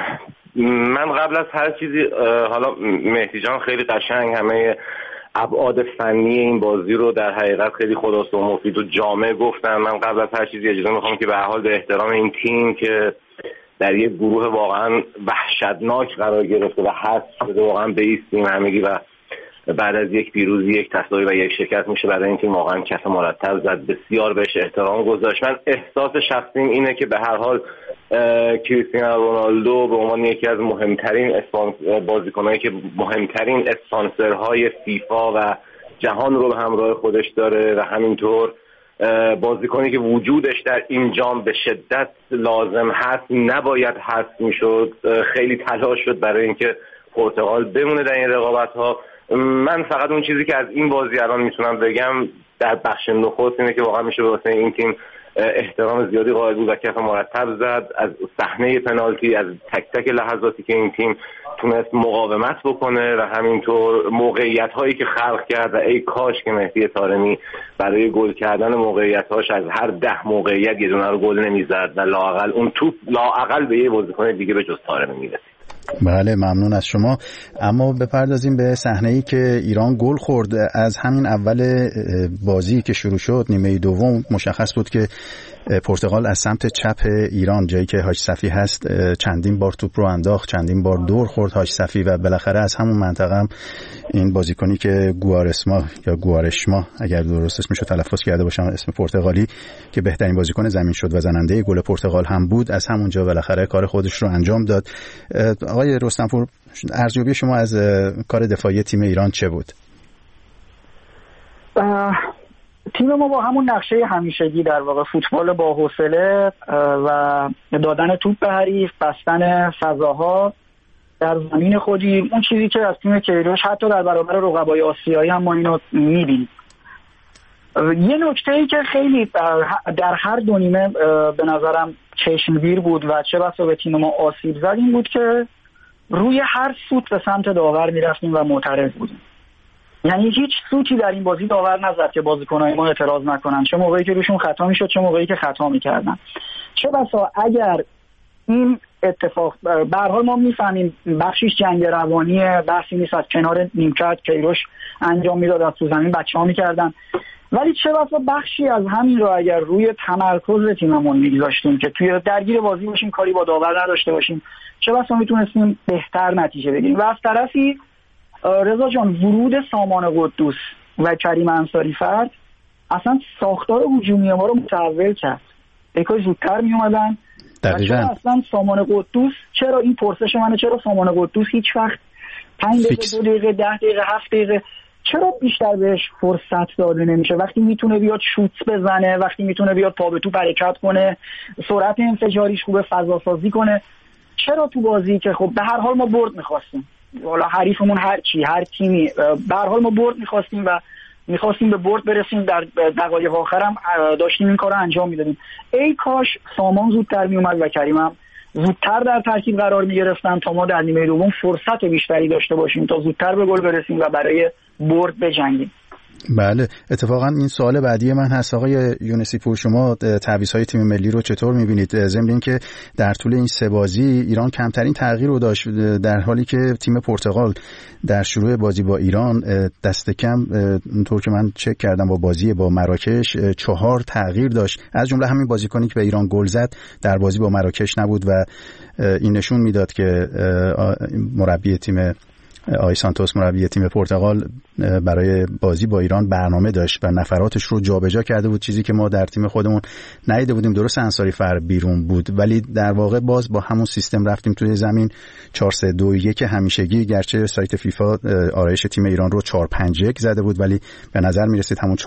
Speaker 6: من قبل از هر چیزی، حالا مهدی جان خیلی قشنگ همه ابعاد فنی این بازی رو در حقیقت خیلی خلاصه و مفید و جامع گفتن. من قبل از هر چیزی اجازه میخوام که به هر حال به احترام این تیم که در یک گروه واقعا وحشتناک قرار گرفته و حذف شده واقعا بایستیم همگی و بعد از یک پیروزی، یک تساوی و یک شکست میشه برای این تیم واقعا کف مرتب زد. بسیار بهش احترام گذاشت. من احساس شخصیم اینه که به هر حال کریستیانو رونالدو به عنوان یکی از مهمترین بازیکنایی که مهمترین اسپانسرهای فیفا و جهان رو به همراه خودش داره و همینطور بازیکنی که وجودش در این جام به شدت لازم هست نباید حذف میشد. خیلی تلاش شد برای اینکه پرتغال بمونه در این رقابت‌ها. من فقط اون چیزی که از این بازی الان میتونم بگم در بخش نخست اینه که واقعا میشه واسه این تیم احترام زیادی قائل بود و کف مرتب زد. از صحنه پنالتی، از تک تک لحظاتی که این تیم تونست مقاومت بکنه و همینطور موقعیت هایی که خلق کرد و ای کاش که مهدی طارمی برای گل کردن موقعیت هاش از هر 10 موقعیت یه دونه رو گل نمیزد و لااقل اون توپ لااقل به یه بازیکن دیگه به جز طارمی میرسید.
Speaker 2: بله ممنون از شما. اما بپردازیم به صحنه‌ای که ایران گل خورد. از همین اول بازی که شروع شد نیمه دوم مشخص بود که پرتغال از سمت چپ ایران جایی که حاج صفی هست چندین بار توپ رو انداخت، چندین بار دور خورد حاج صفی و بالاخره از همون منطقه هم این بازیکنی که گوارسما یا گوارشما اگر درست اسمش رو تلفظ کرده باشم اسم پرتغالی که بهترین بازیکن زمین شد و زننده گل پرتغال هم بود، از همونجا بالاخره کار خودش رو انجام داد. آقای رستمپور ارزیابی شما از کار دفاعی تیم ایران چه بود؟
Speaker 22: تیم ما با همون نقشه همیشگی در واقع فوتبال با حوصله و دادن توپ به حریف، بستن فضاها در زمین خودی، اون چیزی که از تیم کیروش حتی در برابر رقبای آسیایی هم ما اینو می‌بینیم. یه نکته‌ای که خیلی در هر دو نیمه به نظرم چشمگیر بود و چه بسا به تیم ما آسیب زد این بود که روی هر سوت به سمت داور می‌رفتیم و معترض بودیم. یعنی هیچ سوتی در این بازی داور نزد که بازیکن‌های ما اعتراض نکنن، چه موقعی که روشون خطا میشد چه موقعی که خطا میکردن. چه بسا اگر این اتفاق به هر حال ما میفهمیم بخشش جنگ روانیه، بحثی نیست، از کنار نیمکت کیروش انجام میداد، از تو زمین بچه‌ها میکردن، ولی چه بسا بخشی از همین رو اگر روی تمرکز تیممون میگذاشتیم که توی درگیر بازی باشیم کاری با داور نداشته باشیم، چه بسا میتونستیم بهتر نتیجه بگیریم. و از طرفی رضا جان ورود سامان قدوس و کریم انصاری فرد اصلا ساختار هجومی ما رو متحول کرد. یکای زودتر می اومدن.
Speaker 2: دقیقاً
Speaker 22: اصلا سامان قدوس چرا این پرسش منه، چرا سامان قدوس هیچ وقت 5 دقیقه 2 دقیقه 10 دقیقه 7 دقیقه چرا بیشتر بهش فرصت داده نمیشه؟ وقتی میتونه بیاد شوت بزنه، وقتی میتونه بیاد پا به توپ حرکت کنه، سرعت انفجاریش خوبه، فضا سازی کنه، چرا تو بازی که خب به هر حال ما برد می‌خواستیم، والا حریفمون هر تیمی به هر حال ما برد می‌خواستیم و می‌خواستیم به برد برسیم، در دقایق آخرم داشتیم این کارو انجام میدادیم. ای کاش سامان زودتر میومد و کریم هم زودتر در ترکیب قرار میگرفتن تا ما در نیمه دوم فرصت بیشتری داشته باشیم تا زودتر به گل برسیم و برای برد بجنگیم.
Speaker 2: بله اتفاقا این سوال بعدی من هست. آقای یونسی پور شما تعویض‌های تیم ملی رو چطور می‌بینید؟ ضمن اینکه در طول این 3 بازی ایران کمترین تغییر رو داشت در حالی که تیم پرتغال در شروع بازی با ایران دست کم اونطور که من چک کردم با بازی با مراکش 4 تغییر داشت، از جمله همین بازیکنی که به ایران گل زد در بازی با مراکش نبود و این نشون میداد که مربی تیم آقای سانتوس مربی تیم پرتغال برای بازی با ایران برنامه داشت و نفراتش رو جابجا کرده بود، چیزی که ما در تیم خودمون ندیده بودیم. درست انصاری فر بیرون بود ولی در واقع باز با همون سیستم رفتیم توی زمین 4-3-2-1 همیشگی، گرچه سایت فیفا آرایش تیم ایران رو 4-5-1 زده بود ولی به نظر میرسید همون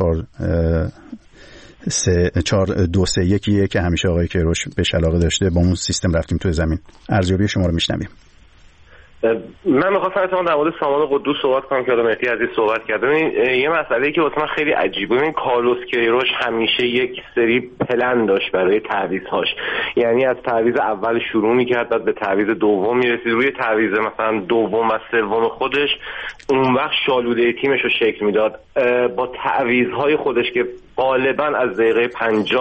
Speaker 2: 4-2-3-1 که همیشه آقای کیروش بهش علاقه داشته با اون سیستم رفتیم توی زمین. ارزیابی شما رو میشنویم.
Speaker 6: من می‌خواستم در مورد سامان قدوس صحبت کنم که مهدی عزیز صحبت کرد. یه مسئله‌ای که واسه من خیلی عجیبه، این کارلوس کیروش همیشه یک سری پلن داشت برای تعویض‌هاش، یعنی از تعویض اول شروع می‌کرد بعد به تعویض دوم می‌رسید، روی تعویض مثلا دوم و سوم خودش اون وقت شالوده تیمش رو شکل میداد با تعویض‌های خودش که غالباً از دقیقه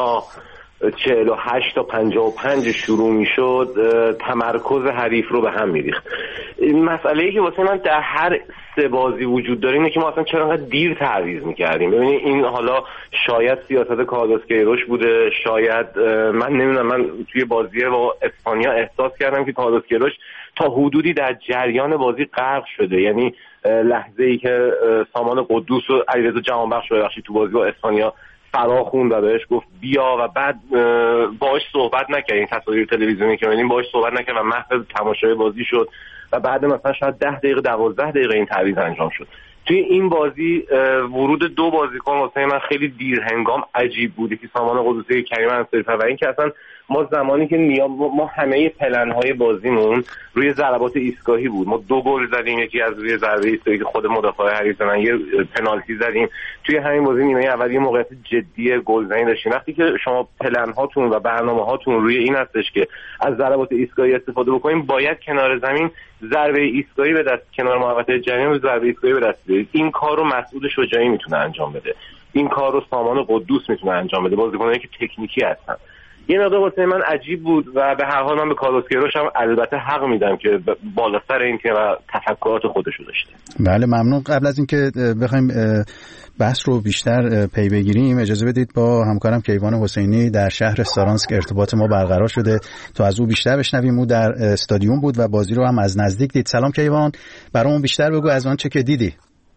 Speaker 6: 48 تا 55 شروع میشد، تمرکز حریف رو به هم میریخت. این مسئله‌ای که واسه من در هر سه بازی وجود داره اینه که ما اصلا چرا انقدر دیر تعویض میکردیم. ببینید این حالا شاید سیاست کارلوس کیروش بوده، شاید من نمیدونم، من توی بازی با اسپانیا احساس کردم که کارلوس کیروش تا حدودی در جریان بازی غرق شده، یعنی لحظه‌ای که سامان قدوس و علیرضا جهانبخش تو بازی با اسپانیا فرا خوند و بهش گفت بیا و بعد باهاش صحبت نکرد، این تصاویر تلویزیونی که می‌بینیم باهاش صحبت نکرد و محو تماشای بازی شد و بعد مثلا شاید 10 دقیقه 12 دقیقه این تعویض انجام شد. توی این بازی ورود دو بازیکن واسه من خیلی دیر هنگام عجیب بوده که سامان قدوسی کریم انصاری‌فر و این که اصلا ما زمانی که ما همه پلن‌های بازیمون روی ضربات ایستگاهی بود. ما 2 گل زدیم، یکی از روی ضربه ایستگاهی که خود مدافع حریف زدن، یه پنالتی زدیم. توی همین بازی نیمه اول یه موقعیت جدی گلزنی داشتیم. وقتی که شما پلن‌هاتون و برنامه‌هاتون روی این هستش که از ضربات ایستگاهی استفاده بکنیم، باید کنار زمین ضربه ایستگاهی به دست، کنار محوطه جریمه ضربه ایستگاهی به دست بیارید. این کارو مسعود شجاعی میتونه انجام بده، این کارو سامان قدوس میتونه انجام بده، بازیکنایی که تکنیکی هستن. این مقدار واسه من عجیب بود و به هر حال من به کارلوس کیروش هم البته حق میدم که بالا سر این تیم و تفکرات خودشو داشته.
Speaker 2: بله ممنون. قبل از اینکه بخوایم بحث رو بیشتر پی بگیریم اجازه بدید با همکارم کیوان حسینی در شهر سارانسک ارتباط ما برقرار شده تا از او بیشتر بشنویم. او در استادیوم بود و بازی رو هم از نزدیک دید. سلام کیوان، برامون بیشتر بگو از آنچه که دیدی.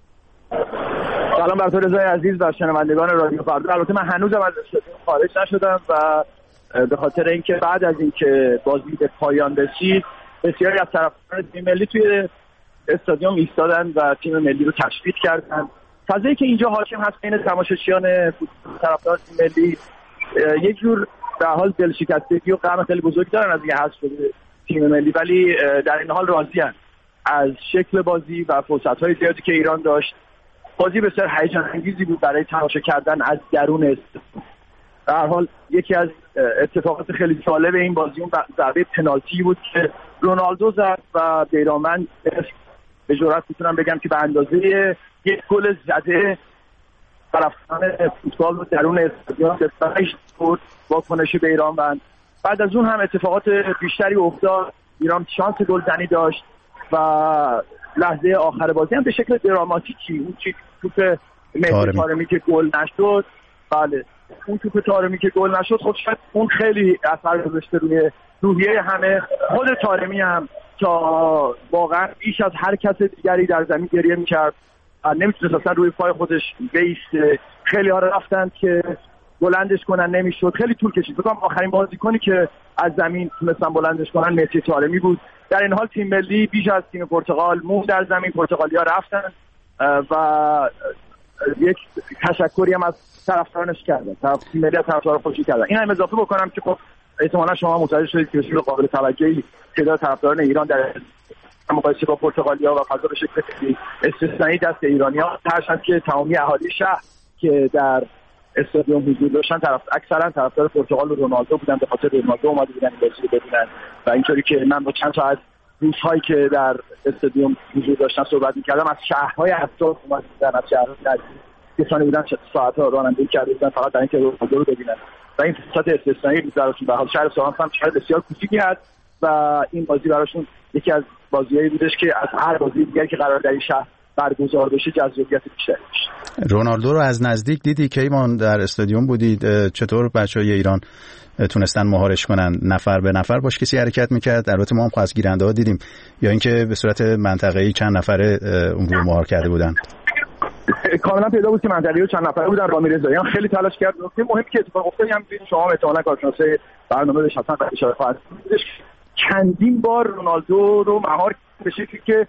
Speaker 22: سلام بر تو رضای عزیز و شنوندگان رادیو فردا. البته من هنوزم از استادیوم خارج نشدم و به خاطر اینکه بعد از اینکه بازی به پایان رسید بسیاری از طرفداران تیم ملی توی استادیوم ایستادن و تیم ملی رو تشویق کردن. فضایی که اینجا حاکم هست بین تماشاچیان طرفدار تیم ملی یک جور در حال دلشکستگی و غم خیلی بزرگ دارن از اینکه حذف شده تیم ملی، ولی در این حال راضی‌اند از شکل بازی و فرصت‌های زیادی که ایران داشت. بازی بسیار هیجان انگیزی بود برای تماشا کردن از درون استادیوم. در هر حال یکی از اتفاقات خیلی جالب این بازی اون ضربه پنالتی بود که رونالدو زد و بیرامند به جرئت میتونم بگم که به اندازه یک گل زده طرفداران فوتبال رو درون استادیوم دستش برد واکنش بیرامند. بعد از اون هم اتفاقات بیشتری افتاد. ایران شانس گلزنی داشت و لحظه آخر بازی هم به شکل دراماتیکی اون توپ مهدی طارمی که گل نشد، بله اون توپ طارمی که گل نشد خب شاید اون خیلی اثر گذاشته روی روحیه همه. خود طارمی هم تا واقعا بیش از هر کس دیگری در زمین گریه میکرد، نمیتونست اصلا روی پای خودش بیسته. خیلی ها رفتن که بلندش کنن نمیشد، خیلی طول کشید. بگم آخرین بازیکنی که از زمین تونستن بلندش کنن مهدی طارمی بود. در این حال تیم ملی بیش از تیم پرتغال موند در زمین، پرتغالیا رفتن و یک تشکری هم از طرفدارانش کردن، تیم ملی از طرفدار خوشی کردن. این هم اضافه بکنم که خب احتمالاً شما متوجه شدید که بسیار قابل توجهی تعداد طرفداران ایران در مقایسه با پرتغالیا و فضا به شکل خیلی استثنایی دست ایرانی‌ها هستند که تمامی اهالی شهر که در استادیوم حضور داشتن اکثرا طرفدار پرتغال و رونالدو بودن، به خاطر رونالدو اومده بودن بازی رو ببینن و اینطوری که من با چند تا از دوست‌هایی که در استادیوم حضور داشتن صحبت می‌کردم از شهرهای اطراف اومده بودن، از شهرهای نزدیک کسانی بودن ساعت‌ها رانندگی کرده بودن فقط برای اینکه رونالدو رو ببینن و این فرصت استثنایی بود براشون. به حال شهر سارانسک هم شهر بسیار کوچیکی هست و این بازی براشون یکی از بازیایی بودش که از هر بازی دیگری که قرار در این شهر
Speaker 7: برگزار بشه جذابیت بیشتری داشت.
Speaker 2: رونالدو رو از نزدیک دیدی؟ کیوان در استادیوم بودید؟ چطور بچهای ایران تونستن مهارش کنن؟ نفر به نفر باش کسی حرکت میکرد؟ البته ما هم از گیرنده ها دیدیم، یا اینکه به صورت منطقه‌ای چند نفره اون رو مهار کرده بودن؟
Speaker 7: کاملا پیدا بود که منطقه‌ای چند نفره بودن. رامی رضاییان خیلی تلاش کرد. نکته مهمی که اتفاق افتاد هم ببینید، شما احتمالاً کارشناسای برنامه بهش حتما اشاره خواهید کرد، چندین بار رونالدو رو مهار به شکلی که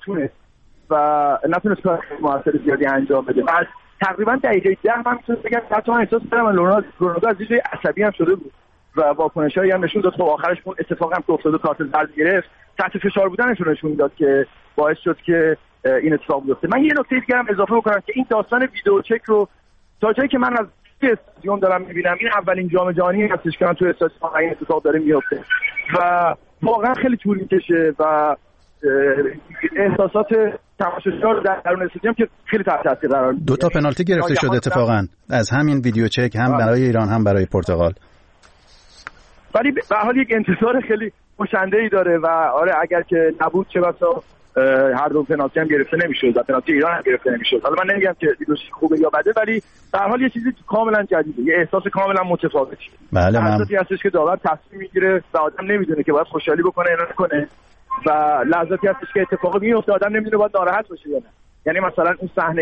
Speaker 7: نتونست کار موثر زیادی انجام بده. بعد تقریبا دقیقه 10 من میتونم بگم حتی من احساس کردم رونالدو از یه جای عصبی هم شده بود و واکنشایی هم نشون داد. خب آخرش اون اتفاقی هم که افتاد و کارت زرد گرفت، تحت فشار بودنش رو نشون داد که باعث شد که این اتفاق بیفته. من یه نکته دیگه هم اضافه بکنم که این داستان ویدیو چک رو تا جایی که من از استادیوم دارم میبینم، این اولین جام جهانی هستش که من تو استادیوم این اتفاق داره میفته و واقعا خیلی طول میکشه و احساسات تماشاگران در درون استادیوم که خیلی تحت تاثیر قرار میگیره.
Speaker 2: 2 پنالتی گرفته شد اتفاقا از همین ویدیو چک، هم برای ایران هم برای پرتغال.
Speaker 7: ولی به هر حال یک انتظار خیلی کشنده‌ای داره و آره اگر که نبود چه بسا هر دو پنالتی هم گرفته نمی‌شد و پنالتی ایران هم گرفته نمی‌شد. حالا من نمیگم که ویدیو خوبه یا بده، ولی به هر حال یه چیزی کاملا جدیده، یه احساس کاملا متفاوتی.
Speaker 2: بله،
Speaker 7: لحظاتی هستش که داور تصمیم میگیره و آدم نمیدونه که باید خوشحالی بکنه یا نکنه و لحظاتی هستش که اتفاقی میفته آدم نمیدونه باید ناراحت باشه یا نه. یعنی مثلا اون صحنه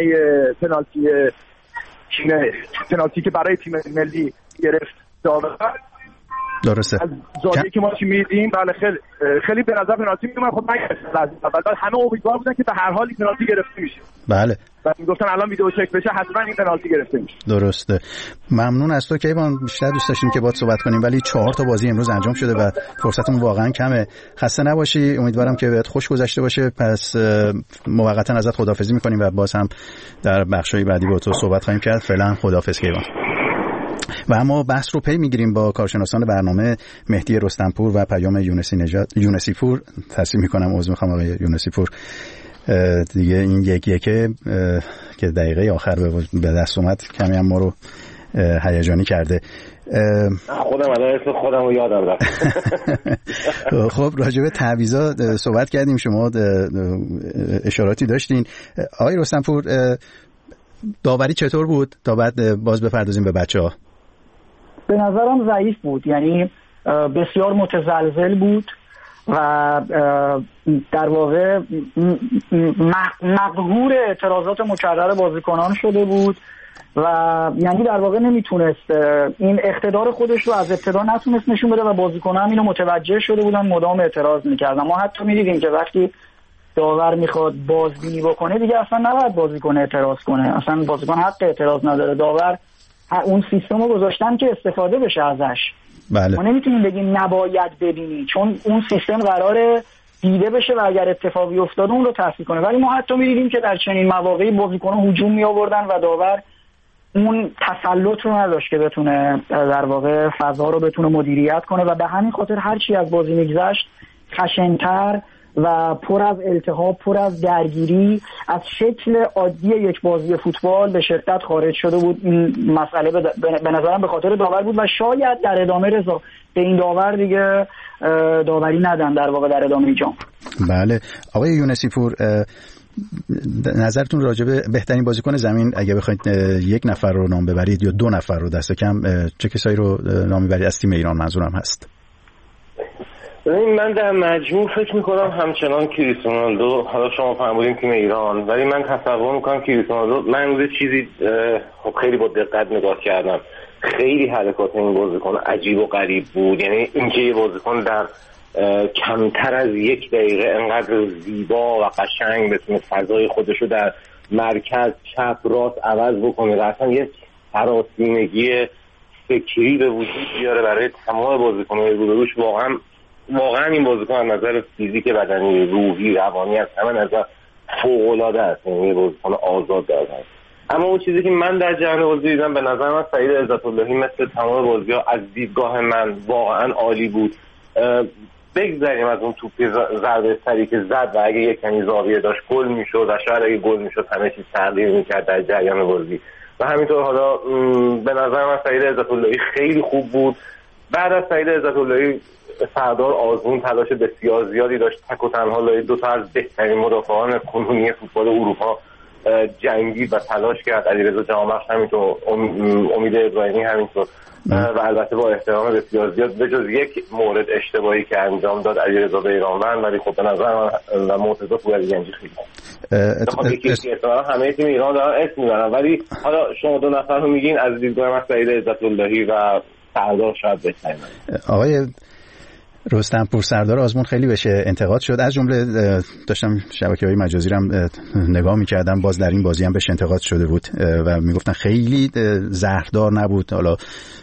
Speaker 7: پنالتی که برای تیم ملی گرفت داور،
Speaker 2: درسته،
Speaker 7: از زاویه‌ای که ما می‌دیدیم بله خیلی به نظر پنالتی میومد. خب بعد همه امیدوار بودن که به هر حال پنالتی گرفته میشه.
Speaker 2: بله،
Speaker 7: و میگفتن الان ویدیو چک بشه حتما این پنالتی گرفته میشه.
Speaker 2: درسته. ممنون از تو کیوان، بیشتر دوست داشتیم که باهات صحبت کنیم ولی 4 تا بازی امروز انجام شده و فرصتمون واقعا کمه. خسته نباشی، امیدوارم که بهت خوش گذشته باشه. پس موقتا ازت خداحافظی می‌کنیم و باز هم در بخش‌های بعدی با تو صحبت خواهیم کرد. فعلا خداحافظ کیوان. و اما بحث رو پی میگیریم با کارشناسان برنامه مهدی رستمپور و پیام یونسی پور. تصحیح میکنم، عذر میخوام آقای یونسی پور، دیگه این یکه که دقیقه آخر به دست اومد کمی هم ما رو هیجانی کرده.
Speaker 6: خودم الان اسم خودم رو یادم رفت.
Speaker 2: خب راجع به تعویضا صحبت کردیم، شما اشاراتی داشتین. آقای رستمپور، داوری چطور بود تا بعد باز بپردازیم به بچه‌ها؟
Speaker 22: به نظرم ضعیف بود، یعنی بسیار متزلزل بود و در واقع مقهور اعتراضات مکرر بازیکنان شده بود و یعنی در واقع نمیتونست این اقتدار خودش رو از ابتدا نتونست نشون بده و بازیکنان اینو متوجه شده بودن، مدام اعتراض میکردن. ما حتی میدیدیم که وقتی داور میخواد بازبینی بکنه دیگه اصلا نباید بازیکن اعتراض کنه، اصلا بازیکن حق اعتراض نداره. داور اون سیستم رو گذاشتن که استفاده بشه ازش.
Speaker 2: بله.
Speaker 22: ما نمیتونیم بگیم نباید ببینی، چون اون سیستم قراره دیده بشه و اگر اتفاقی افتاده اون رو تصحیح کنه. ولی ما حتی می‌دیدیم که در چنین مواقعی بازیکن‌ها هجوم می‌آوردن و داور اون تسلط رو نداشت که بتونه در واقع فضا رو بتونه مدیریت کنه و به همین خاطر هر چی از بازی می‌گذشت خشن‌تر و پر از التهاب، پر از درگیری، از شکل عادی یک بازی فوتبال به شدت خارج شده بود. این مسئله به نظرم به خاطر داور بود و شاید در ادامه رضا به این داور دیگه داوری ندن در واقع در ادامه جام.
Speaker 2: بله. آقای یونسی پور، نظرتون راجع به بهترین بازیکن زمین اگه بخواید یک نفر رو نام ببرید یا 2 نفر رو دست کم، چه کسایی رو نام میبرید؟ از تیم ایران منظورم هست.
Speaker 6: من در مجموع فکر میکنم همچنان کریستیانو رونالدو، حالا شما فرمودین تیم ایران، ولی من تصور میکنم کریستیانو رونالدو. من یه چیزی خیلی با دقت نگاه کردم، خیلی حرکات این بازیکن عجیب و غریب بود. یعنی اینکه یه بازیکن در کمتر از 1 دقیقه انقدر زیبا و قشنگ بتونه فضای خودش رو در مرکز چپ راست عوض بکنه و اصلا یه هراسیمگی فکری به وجود بیاره برای تمام بازیکن‌های روبروش، واقعا این بازیکن از نظر فیزیک، بدنی، روحی، روانی از همه نظر فوق‌العاده است. یعنی بازیکن آزاد داره. اما اون چیزی که من در جریان بازی دیدم به نظر من سعید عزت‌اللهی مثل تمام بازی‌ها از دیدگاه من واقعا عالی بود. بگذاریم از اون توپ ضربه سری که زد و اگه یک کمی زاویه داشت گل میشد و شاید اگه گل میشد همه چیز تغییر میکرد در جریان بازی. و همینطور حالا به نظر من سعید عزت‌اللهی خیلی خوب بود. بعد از سعید عزت‌اللهی سردار آزمون تلاش بسیار زیادی داشت، تک و تنها لای دو تا از بهترین مدافعان کنونی فوتبال اروپا جنگی و تلاش کرد. علیرضا جهانبخش همینطور، امید ابراهیمی همینطور و البته با احترام بسیار زیاد به جز یک مورد اشتباهی که انجام داد علیرضا بیرانوند، ولی خب به نظر من و مرتضی پورعلیگنجی خیلی همه تیم ایران دارن اسم میبرن، ولی حالا شما دو نفر رو میگین از دیدگاه من سعید عزت‌اللهی و سردار شاید بهترین.
Speaker 2: آقای رستمپور، سردار آزمون خیلی بهش انتقاد شد، از جمله داشتم شبکه‌های مجازی رو هم نگاه می‌کردم، باز در این بازی هم بهش انتقاد شده بود و میگفتن خیلی زهردار نبود. حالا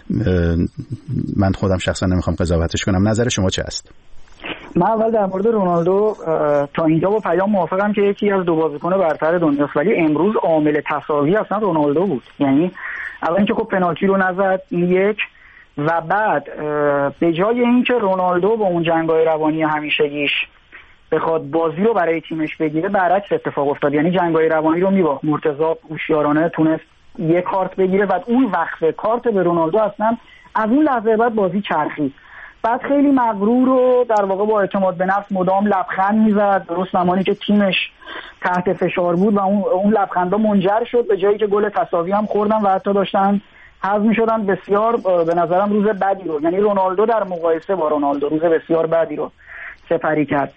Speaker 2: من خودم شخصا نمیخوام قضاوتش کنم، نظر شما چه است؟
Speaker 22: من اول در مورد رونالدو تا اینجا با پیام موافقم که یکی از دو بازیکن برتر دنیاست، ولی امروز عامل تساوی اصلا رونالدو بود. یعنی اول اینکه خب پنالتی رو نزد، یک، و بعد به جای اینکه رونالدو با اون جنگ‌های روانی همیشگیش بخواد بازی رو برای تیمش بگیره، برعکس اتفاق افتاد. یعنی جنگ‌های روانی رو میباخت. مرتضی هوشیارانه تونست یک کارت بگیره و اون وقت کارت به رونالدو اصلا از اون لحظه بعد بازی چرخید. بعد خیلی مغرور و در واقع با اعتماد به نفس مدام لبخند میزد، درست زمانی که تیمش تحت فشار بود و اون لبخندا منجر شد به جایی که گل تساوی هم خوردن و حتی داشتن حذف می‌شدن. بسیار به نظرم روز بدی رو، یعنی رونالدو در مقایسه با رونالدو روز بسیار بدی رو سپری کرد.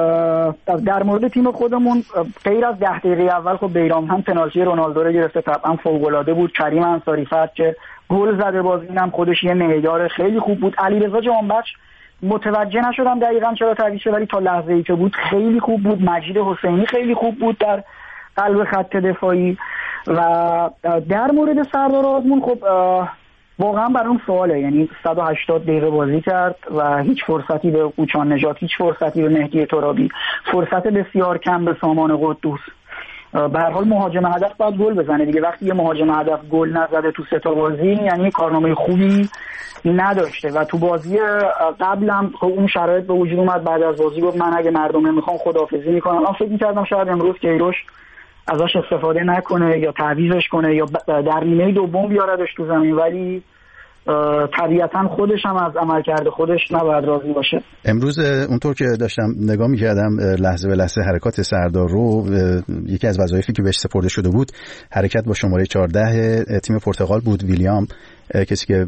Speaker 22: در مورد تیم خودمون غیر از 10 دقیقه اول خب بیرام هم پنالتی رونالدو رو گرفته، طبعا فوق‌العاده بود. کریم انصاری‌فت که گل زده باز اینم خودش یه معیار خیلی خوب بود. علیرضا جهانبخش متوجه نشدم دقیقاً چرا تعویض شد، ولی تا لحظه‌ای که بود خیلی خوب بود. مجید حسینی خیلی خوب بود در قلب خط دفاعی. و در مورد سردار آزمون خب واقعا برام سواله، یعنی 180 دقیقه بازی کرد و هیچ فرصتی به اوچان نژاد، هیچ فرصتی به مهدی ترابی، فرصت بسیار کم به سامان قدوس. به هر حال مهاجم هدف باید گل بزنه دیگه. وقتی یه مهاجم هدف گل نزده تو سه تا بازی، یعنی کارنامه خوبی نداشته. و تو بازی قبلم خب اون شرایط به وجود اومد، بعد از بازی گفت من اگه مردم میخوام خداحافظی میکنم. من فکر می‌کردم شاید امروز کیروش ازش استفاده نکنه یا تعویضش کنه یا در نیمه دوم بیاردش تو زمین، ولی طبیعتا خودش هم از عملکرد خودش نباید راضی باشه.
Speaker 2: امروز اونطور که داشتم نگاه می‌کردم لحظه به لحظه حرکات سردار رو، یکی از وظایفی که بهش سپرده شده بود حرکت با شماره 14 تیم پرتغال بود. ویلیام کسی که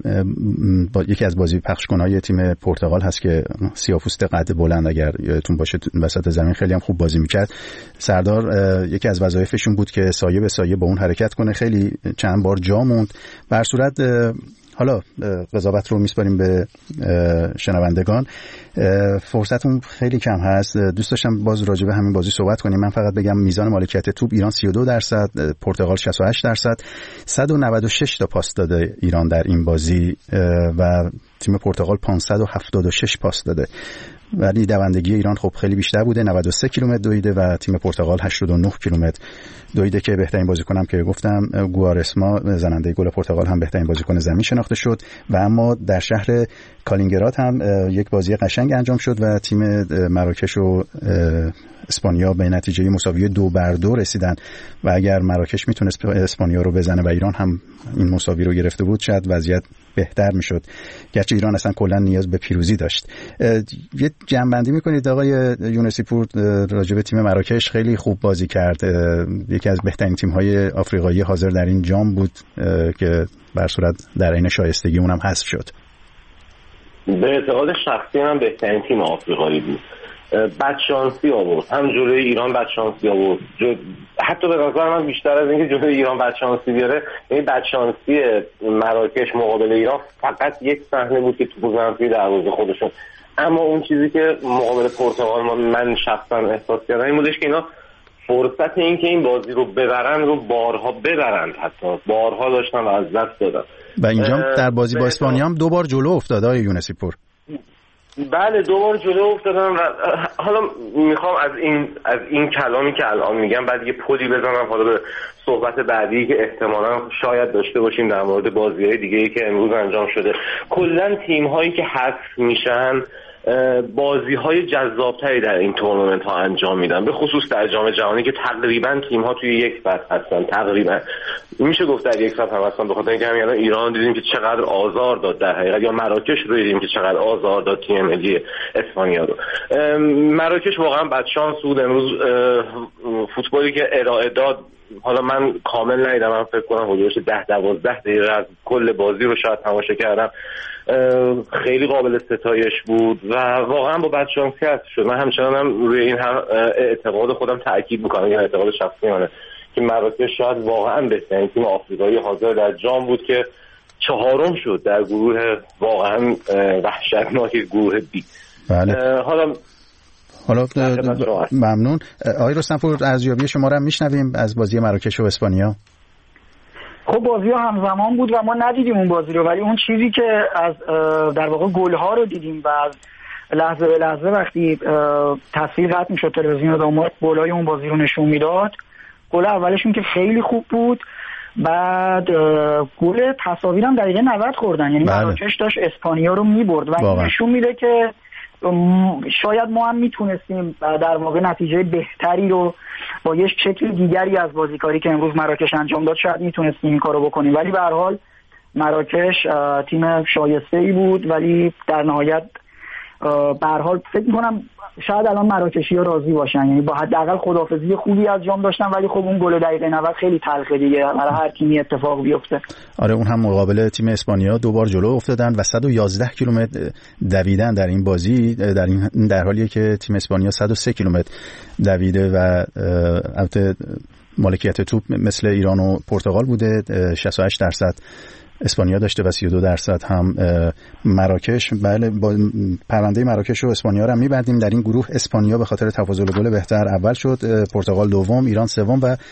Speaker 2: یکی از بازی پخشکن‌های تیم پرتغال هست که سیاه‌پوست قد بلند، اگر یادتون باشه وسط زمین خیلی هم خوب بازی می‌کرد. سردار یکی از وظایفشون بود که سایه به سایه با اون حرکت کنه. خیلی چند بار جا موند. به هر صورت حالا قضاوت رو میسپاریم به شنوندگان، فرصتون خیلی کم هست. دوست داشتم باز راجع به همین بازی صحبت کنیم. من فقط بگم میزان مالکیت توپ ایران 32%، پرتغال 68%، 196 تا پاس داده ایران در این بازی و تیم پرتغال 576 پاس داده. ولی دوندگی ایران خب خیلی بیشتر بوده، 93 کیلومتر دویده و تیم پرتغال 89 کیلومتر دویده که بهترین بازیکنم که گفتم گوارسما زننده گل پرتغال هم بهترین بازیکن زمین شناخته شد. و اما در شهر کالینگراد هم یک بازی قشنگ انجام شد و تیم مراکش و اسپانیا به نتیجه مساوی 2-2 رسیدن و اگر مراکش میتونست اسپانیا رو بزنه و ایران هم این مساوی رو گرفته بود شاید وضعیت بهتر میشد، گرچه ایران اصلا کلا نیاز به پیروزی داشت. یه جنبندی میکنید آقای یونسی پور راجع به تیم مراکش؟ خیلی خوب بازی کرد، یکی از بهترین تیم‌های آفریقایی حاضر در این جام بود که بر صورت در عین شایستگی اونم حذف شد.
Speaker 6: به اعتقاد شخصی من بهترین تیم آفریقایی بود. بدشانسی آورد، هم جلوی ایران بدشانسی آورد، حتی به نظر من بیشتر از اینکه جلوی ایران بدشانسی بیاره، این بدشانسی مراکش مقابل ایران فقط یک صحنه بود که توپ زدن توی دروازه خودشون. اما اون چیزی که مقابل پرتغال من شخصا احساس کردم این بودش که اینا فرصت این که این بازی رو ببرن رو بارها ببرند، حتی بارها داشتن و از دست دادن.
Speaker 2: و اینجا در بازی با اسپانیا هم 2 بار جلو افتاد آقای یونسی پور.
Speaker 6: بله 2 بار جلو افتادن و حالا میخوام از این کلامی که الان میگم بعد یه پلی بزنم حالا به صحبت بعدی که احتمالاً شاید داشته باشیم در مورد بازی‌های دیگه‌ای که امروز انجام شده. کلاً تیم‌هایی که حذف میشن بازی‌های جذاب‌تری در این تورنمنت ها انجام میدن، به خصوص در جام جهانی که تقریبا تیم‌ها توی یک سطح هستن. تقریبا میشه گفت در یک سطح هستن، به خاطر اینکه همین الان ایران دیدیم که چقدر آزار داد در حقیقت، یا مراکش رو دیدیم که چقدر آزار داد تیم ملی اسپانیا رو. مراکش واقعا بدشانس بود امروز. فوتبالی که ارائه داد، حالا من کامل ندیدم، من فکر کنم حدودش 10-12 دقیقه از کل بازی رو شاید تماشا کردم، خیلی قابل ستایش بود و واقعا با بدشانسی هست شد. من همچنان هم روی این اعتقاد خودم تاکید میکنم، این اعتقاد شخصیانه که مراکش شاید واقعا بهترین تیم آفریقایی حاضر در جام بود که 4م شد در گروه واقعا وحشتناک گروه بی.
Speaker 2: بله.
Speaker 6: حالا
Speaker 2: ممنون. آقای رستمپور، ارزیابی شما رو هم میشنویم از بازی مراکش و اسپانیا.
Speaker 22: خب بازی ها همزمان بود و ما ندیدیم اون بازی رو، ولی اون چیزی که از در واقع گل ها رو دیدیم و از لحظه به لحظه وقتی تصویر قطع میشد تلویزیون داماد گلای اون بازی رو نشون میداد. گل اولشون که خیلی خوب بود، بعد گل تصاویرم دقیقه 90 خوردن، یعنی مراکش داشت اسپانیا رو میبرد و این نشون میده که شاید ما هم میتونستیم در واقع نتیجه بهتری رو با یه شکل دیگری از بازیکاری که امروز مراکش انجام داد شاید میتونستیم این کارو بکنیم، ولی به هر حال مراکش تیم شایسته‌ای بود، ولی در نهایت به هر حال فکر می‌کنم شاید الان مراکشی‌ها راضی باشن، یعنی با حداقل خداحافظی خوبی از جام داشتن، ولی خب اون گل دقیقه 90 خیلی تلخه دیگه، برای هر تیمی اتفاق بیفته.
Speaker 2: آره، اون هم مقابل تیم اسپانیا 2 بار جلو افتادن و 111 کیلومتر دویدن در این بازی، در حالیه که تیم اسپانیا 103 کیلومتر دویده و البته مالکیت توپ مثل ایران و پرتغال بوده، 68% اسپانیا داشته و 32% هم مراکش. بله، با پرونده مراکش و اسپانیا رو هم می‌بردیم. در این گروه اسپانیا به خاطر تفاضل گل بهتر اول شد، پرتغال دوم، ایران سوم و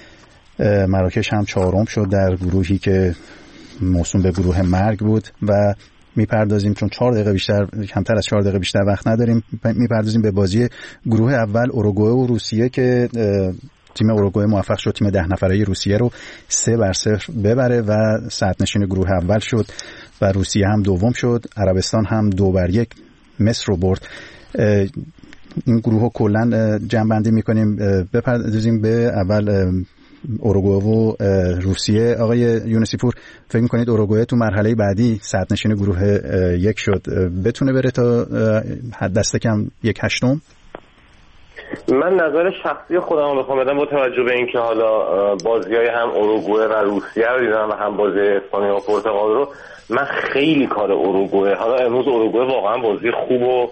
Speaker 2: مراکش هم 4م شد در گروهی که موسوم به گروه مرگ بود. و میپردازیم چون 4 دقیقه بیشتر، کمتر از 4 دقیقه بیشتر وقت نداریم، میپردازیم به بازی گروه اول اوروگوئه و روسیه که تیم اوروگوئه موفق شد تیم 10 نفره روسیه رو 3-0 ببره و صدرنشین گروه اول شد و روسیه هم دوم شد. عربستان هم 2-1 مصر رو برد. این گروه رو کلا جمع بندی میکنیم. بپردازیم به اول اوروگوئه و روسیه. آقای یونسی پور، فکر میکنید اوروگوئه تو مرحله بعدی صدرنشین گروه 1 شد بتونه بره تا دست کم 1/8؟
Speaker 6: من نظر شخصی خودم رو بخوام بدم، با توجه به اینکه حالا بازی‌های هم اوروگوئه و روسیه رو دیدم و هم بازی اسپانیا و پرتغال رو، من خیلی کار اوروگوئه، حالا امروز اوروگوئه واقعا بازی خوب و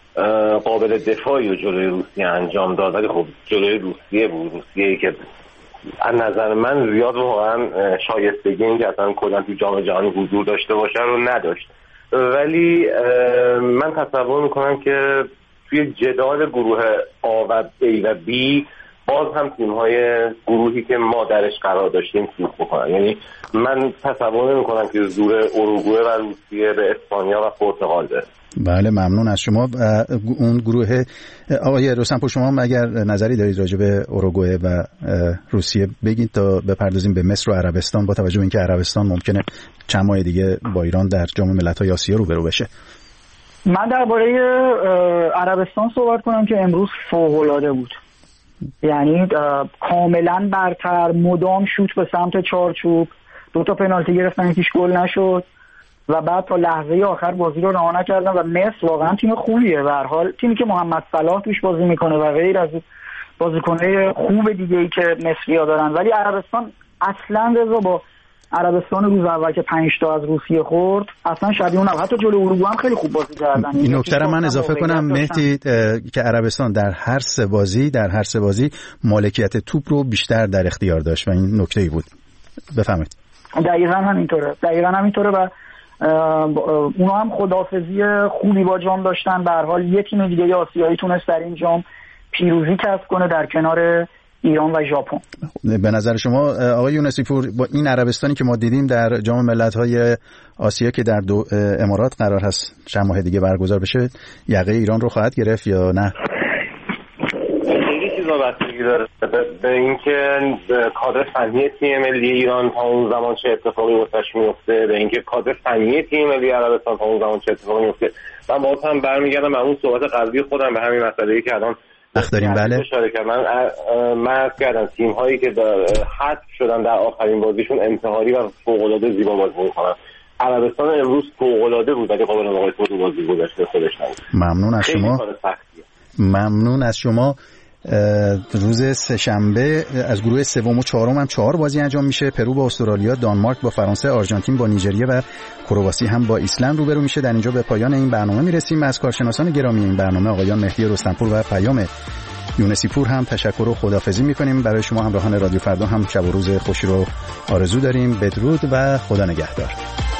Speaker 6: قابل دفاعی و جلوی روسیه انجام داد، ولی خب جلوی روسیه بود، روسیه‌ای که از نظر من زیاد واقعا شایستگی این که اصلا کلا تو جام جهانی حضور داشته باشه رو نداشت. ولی من تصور میکنم که توی جدال گروه A و A و B باز هم تیم‌های گروهی که ما درش قرار داشتیم سود بکنن. یعنی من تصور نمی‌کنم که زور اوروگوئه و روسیه به اسپانیا و پرتغال ده.
Speaker 2: بله، ممنون از شما. اون گروه آقای رستمپور، شما اگر نظری دارید راجع به اوروگوئه و روسیه بگید تا بپردازیم به مصر و عربستان، با توجه به اینکه عربستان ممکنه چند ماه دیگه با ایران در جام ملت‌های آسیا روبرو بشه.
Speaker 22: من درباره عربستان صحبت کنم که امروز فوق‌العاده بود، یعنی کاملا برتر، مدام شوت به سمت چارچوب، 2 تا پنالتی گرفتن یکیش گل نشد و بعد تا لحظه آخر بازی رو رها نکردن و مصر واقعا تیم خوبیه، به هر حال تیمی که محمد صلاح توش بازی میکنه و غیر از بازیکن‌های خوب دیگه‌ای که مصری‌ها دارن. ولی عربستان اصلا رضا با عربستان روز اول که 5 تا از روسیه خورد اصلا شبیه اون، حتی جلوی اروگوئه هم خیلی خوب بازی کردن.
Speaker 2: این نکته رو من اضافه کنم مهدی که عربستان در هر سه بازی مالکیت توپ رو بیشتر در اختیار داشت و این نکته‌ای بود. بفهمید.
Speaker 22: دقیقاً همینطوره و اونا هم خداحافظی خوبی با جام داشتن. به هر حال یه تیم دیگه آسیایی تونست در این جام پیروزی کسب کنه در کنار ایران و ژاپن.
Speaker 2: به نظر شما آقای یونسی پور، با این عربستانی که ما دیدیم در جام ملت‌های آسیا که در امارات قرار هست چند ماه دیگه برگزار بشه، یقه ایران رو خواهد گرفت یا نه؟
Speaker 6: خیلی چیز چیزا بستگی داره به اینکه کادر فنی تیم ملی ایران تا اون زمان چه اتفاقی واسش میفته، به اینکه کادر فنی تیم ملی عربستان تا اون زمان چه اتفاقی میفته. من باز هم برمیگردم به اون صحبت قبلی خودم به همین مسئله‌ای که الان
Speaker 2: داریم. بله
Speaker 6: من عرض کردم تیم هایی که حذف شدن در آخرین بازیشون انتحاری و فوق‌العاده زیبا بازی می‌کنن. عربستان امروز فوق‌العاده بود اگه قابل مقایسه با بازی گذشته خودش نبود.
Speaker 2: ممنون از شما. روز سه‌شنبه از گروه سوم و چهارم هم 4 بازی انجام میشه. پرو با استرالیا، دانمارک با فرانسه، آرژانتین با نیجریه و کرواسی هم با ایسلند روبرو میشه. در اینجا به پایان این برنامه میرسیم. از کارشناسان گرامی این برنامه آقایان مهدی رستمپور و پیام یونسی پور هم تشکر و خداحافظی میکنیم. برای شما همراهان رادیو فردا هم شب و روز خوشی رو آرزو داریم. بدرود و خدا نگهدار.